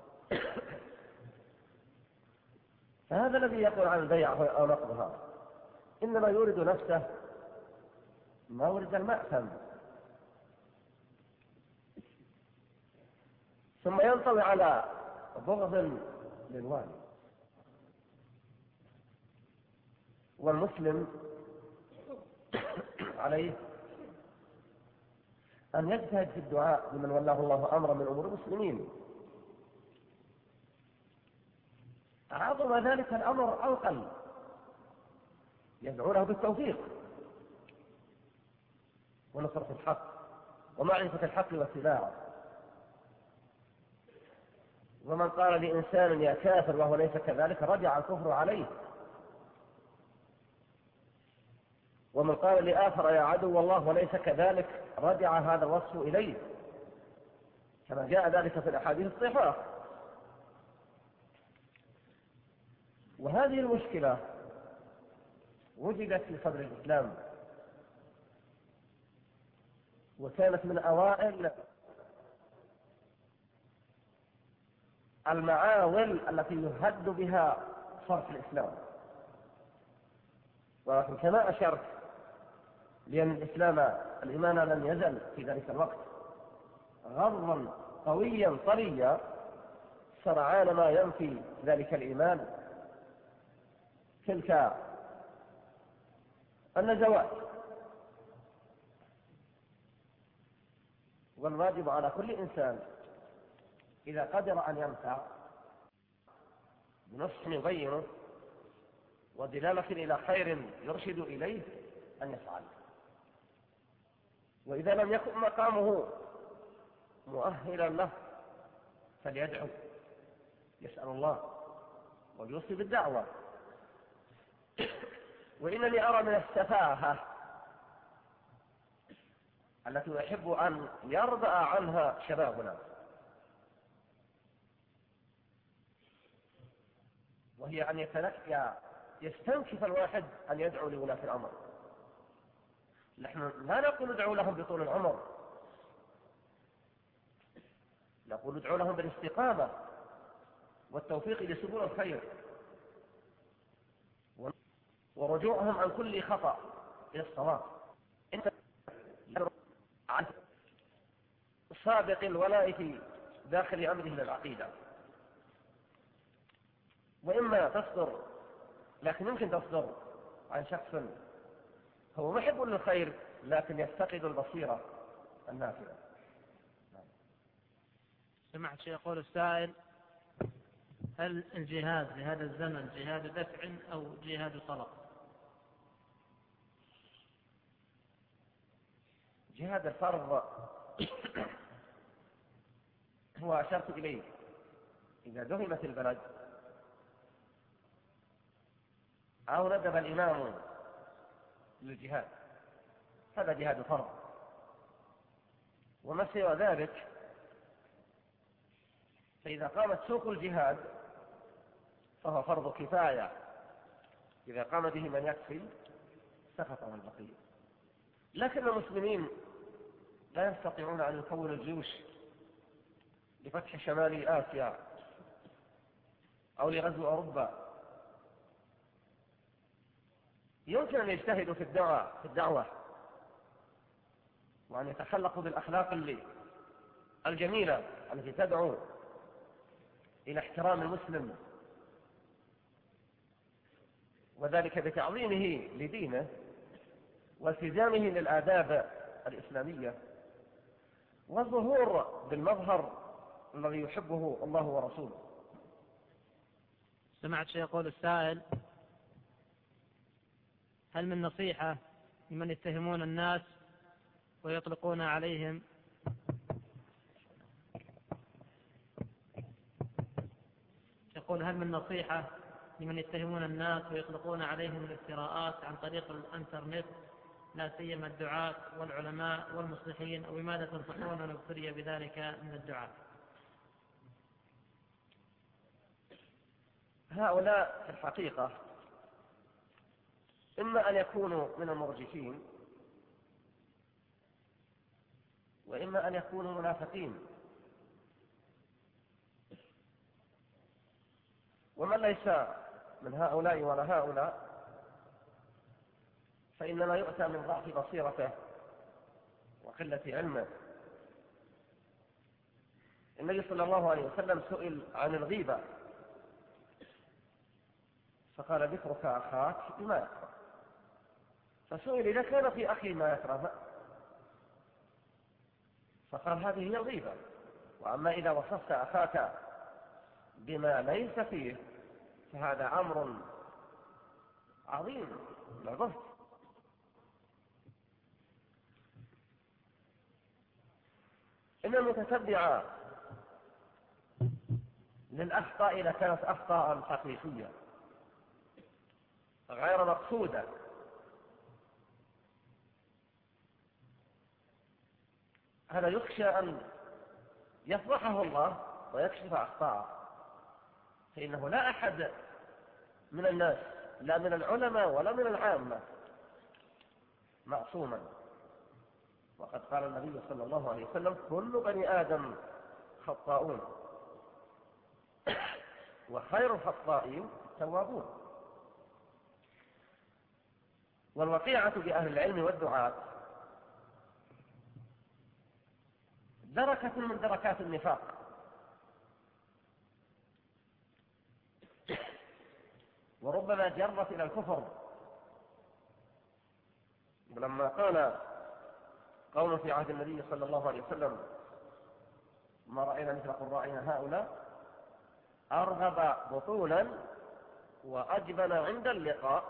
فهذا الذي يقول عن البيعة أو نقضها إنما يورد نفسه ما ورد المأثم، ثم ينطوي على بغض للوالي. والمسلم عليه أن يجتهد في الدعاء لمن ولاه الله أمرا من أمور المسلمين. عظم ذلك الأمر أو قل، يدعو له بالتوفيق ونصرة الحق ومعرفة الحق واتباعه. ومن قال لإنسان يا كافر وهو ليس كذلك رجع الكفر عليه، ومن قال لآخر يا عدو الله وليس كذلك رجع هذا الوصف إليه، كما جاء ذلك في الأحاديث الصحيحة. وهذه المشكلة وجدت في صدر الإسلام، وكانت من أوائل المعاول التي يهد بها صرف الإسلام. ولكن كما أشرت، لأن الإسلام الإيمان لم يزل في ذلك الوقت غضا قويا طريا، سرعان ما ينفي ذلك الإيمان تلك النزوات. والواجب على كل إنسان إذا قدر أن ينفع بنصح يبينه ودلالة إلى خير يرشد إليه أن يفعل. وإذا لم يكن مقامه مؤهلا له فليدعو، يسأل الله ويوصي بالدعوة. وإنني أرى من السفاهة التي يحب أن يرضى عنها شبابنا وهي أن يتنكى يستنكف الواحد أن يدعو لولاة الأمر. نحن لا نقول ادعوا لهم بطول العمر، نقول ادعوا لهم بالاستقامة والتوفيق لسبل الخير ورجوعهم عن كل خطأ إلى الصواب. انت عن سابق الولاء في داخل أمره للعقيدة، وإما تصدر، لكن يمكن تصدر عن شخص هو محب للخير لكن يفتقد البصيرة النافعة. سمعت شيء يقول السائل: هل الجهاد في هذا الزمن جهاد دفع أو جهاد طلب؟ جهاد الفرض هو أشرت إليه، إذا دهمت البلد أو ندب الإمام للجهاد هذا جهاد فرض، وما سوى ذلك فإذا قامت سوق الجهاد فهو فرض كفاية، إذا قام به من يكفي سقط عن البقية. لكن المسلمين لا يستطيعون أن يكونوا الجيوش لفتح شمال آسيا أو لغزو أوروبا. يمكن أن يجتهدوا في الدعوة في الدعوة وأن يتخلقوا بالأخلاق اللي الجميلة التي تدعو إلى احترام المسلم، وذلك بتعظيمه لدينه والتزامه للآداب الإسلامية والظهور بالمظهر الذي يحبه الله ورسوله. سمعت شيء يقول السائل: هل من نصيحة لمن يتهمون الناس ويطلقون عليهم يقول هل من نصيحة لمن يتهمون الناس ويطلقون عليهم الافتراءات عن طريق الانترنت، لا سيما الدعاة والعلماء والمصلحين، وبماذا تنصحون أن نبتلي بذلك من الدعاة؟ هؤلاء في الحقيقة إما أن يكونوا من المرجفين وإما أن يكونوا منافقين، ومن ليس من هؤلاء ولا هؤلاء فإنما يؤتى من ضعف بصيرته وقلة علمه. النبي صلى الله عليه وسلم سئل عن الغيبة فقال: ذكرك أخاك بما يكره. فسئل: إذا كان في أخي ما يكره فقال: هذه هي الغيبة. وأما إذا وصفت أخاك بما ليس فيه فهذا أمر عظيم لغفت. إن المتتبع للأخطاء إذا كانت أخطاء حقيقية غير مقصودة هذا يخشى أن يفضحه الله ويكشف أخطاءه، فإنه لا أحد من الناس لا من العلماء ولا من العامة معصوما. وقد قال النبي صلى الله عليه وسلم: كل بني آدم خطاؤون وخير الخطائين التوابون. والوقيعة بأهل العلم والدعاة دركة من دركات النفاق، وربما جرت إلى الكفر. ولما قال قوم في عهد النبي صلى الله عليه وسلم: ما رأينا مثل قرائنا هؤلاء أرغب بطولا وأجبن عند اللقاء،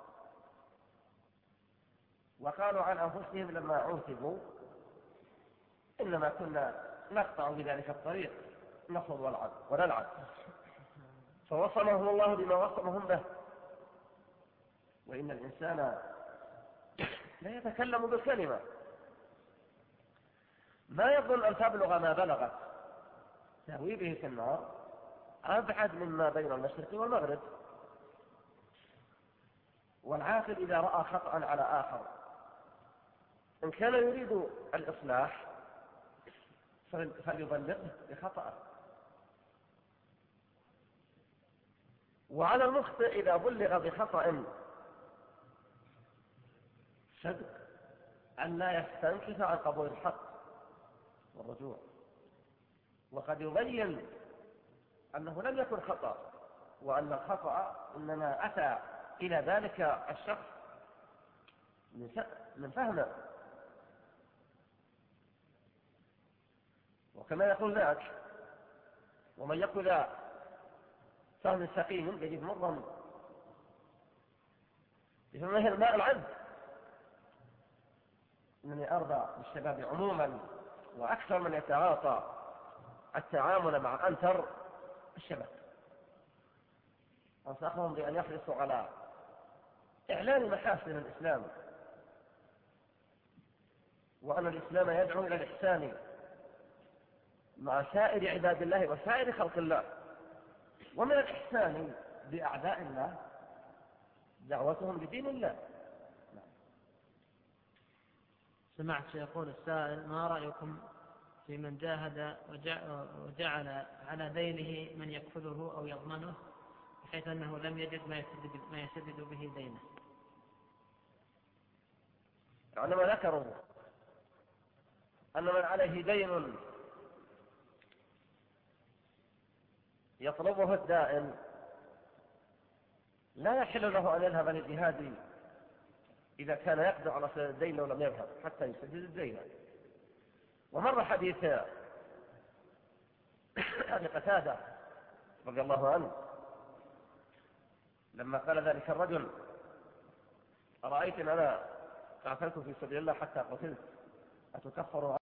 وقالوا عن أنفسهم لما عوتبوا: إنما كنا نقطع بذلك الطريق نخوض والعب ونلعب. فوصمهم الله بما وصمهم به. وإن الإنسان لا يتكلم بالكلمة ما يظن أن تبلغ ما بلغت تهوي به في النار أبعد مما بين المشرق والمغرب. والعاقل إذا رأى خطأ على آخر إن كان يريد الإصلاح فليبلغه بخطأه، وعلى المخطئ إذا بلغ بخطأ صدق أن لا يستنكف عن قبول الحق والرجوع، وقد يبين أنه لم يكن خطأ وأن الخطأ إنما أتى إلى ذلك الشخص من فهمه. وكما يقول ذاك: ومن يقول فهم سقيم يجد مرا بفمه الماء العذب. إنني أرضى بالشباب عموما وأكثر من يتعاطى التعامل مع أنثر الشباب، أنصحهم بأن يحرصوا على إعلان محاسن الإسلام، وأن الإسلام يدعو إلى الإحسان مع سائر عباد الله وسائر خلق الله، ومن الإحسان بأعداء الله دعوتهم بدين الله. سمعت يقول السائل: ما رأيكم في من جاهد وجعل على دينه من يكفله أو يضمنه بحيث أنه لم يجد ما يسدد, ما يسدد به دينه؟ عندما ذكروا أن من عليه دين يطلبه الدائن لا يحل له أن يذهب للجهاد إذا كان يقدر على سداد الدين لو لم يذهب حتى يسدد الدين. ومر حديث أبي قتادة رضي الله عنه لما قال ذلك الرجل: أرأيت أن أنا قاتلت في سبيل الله حتى قتلت أتكفر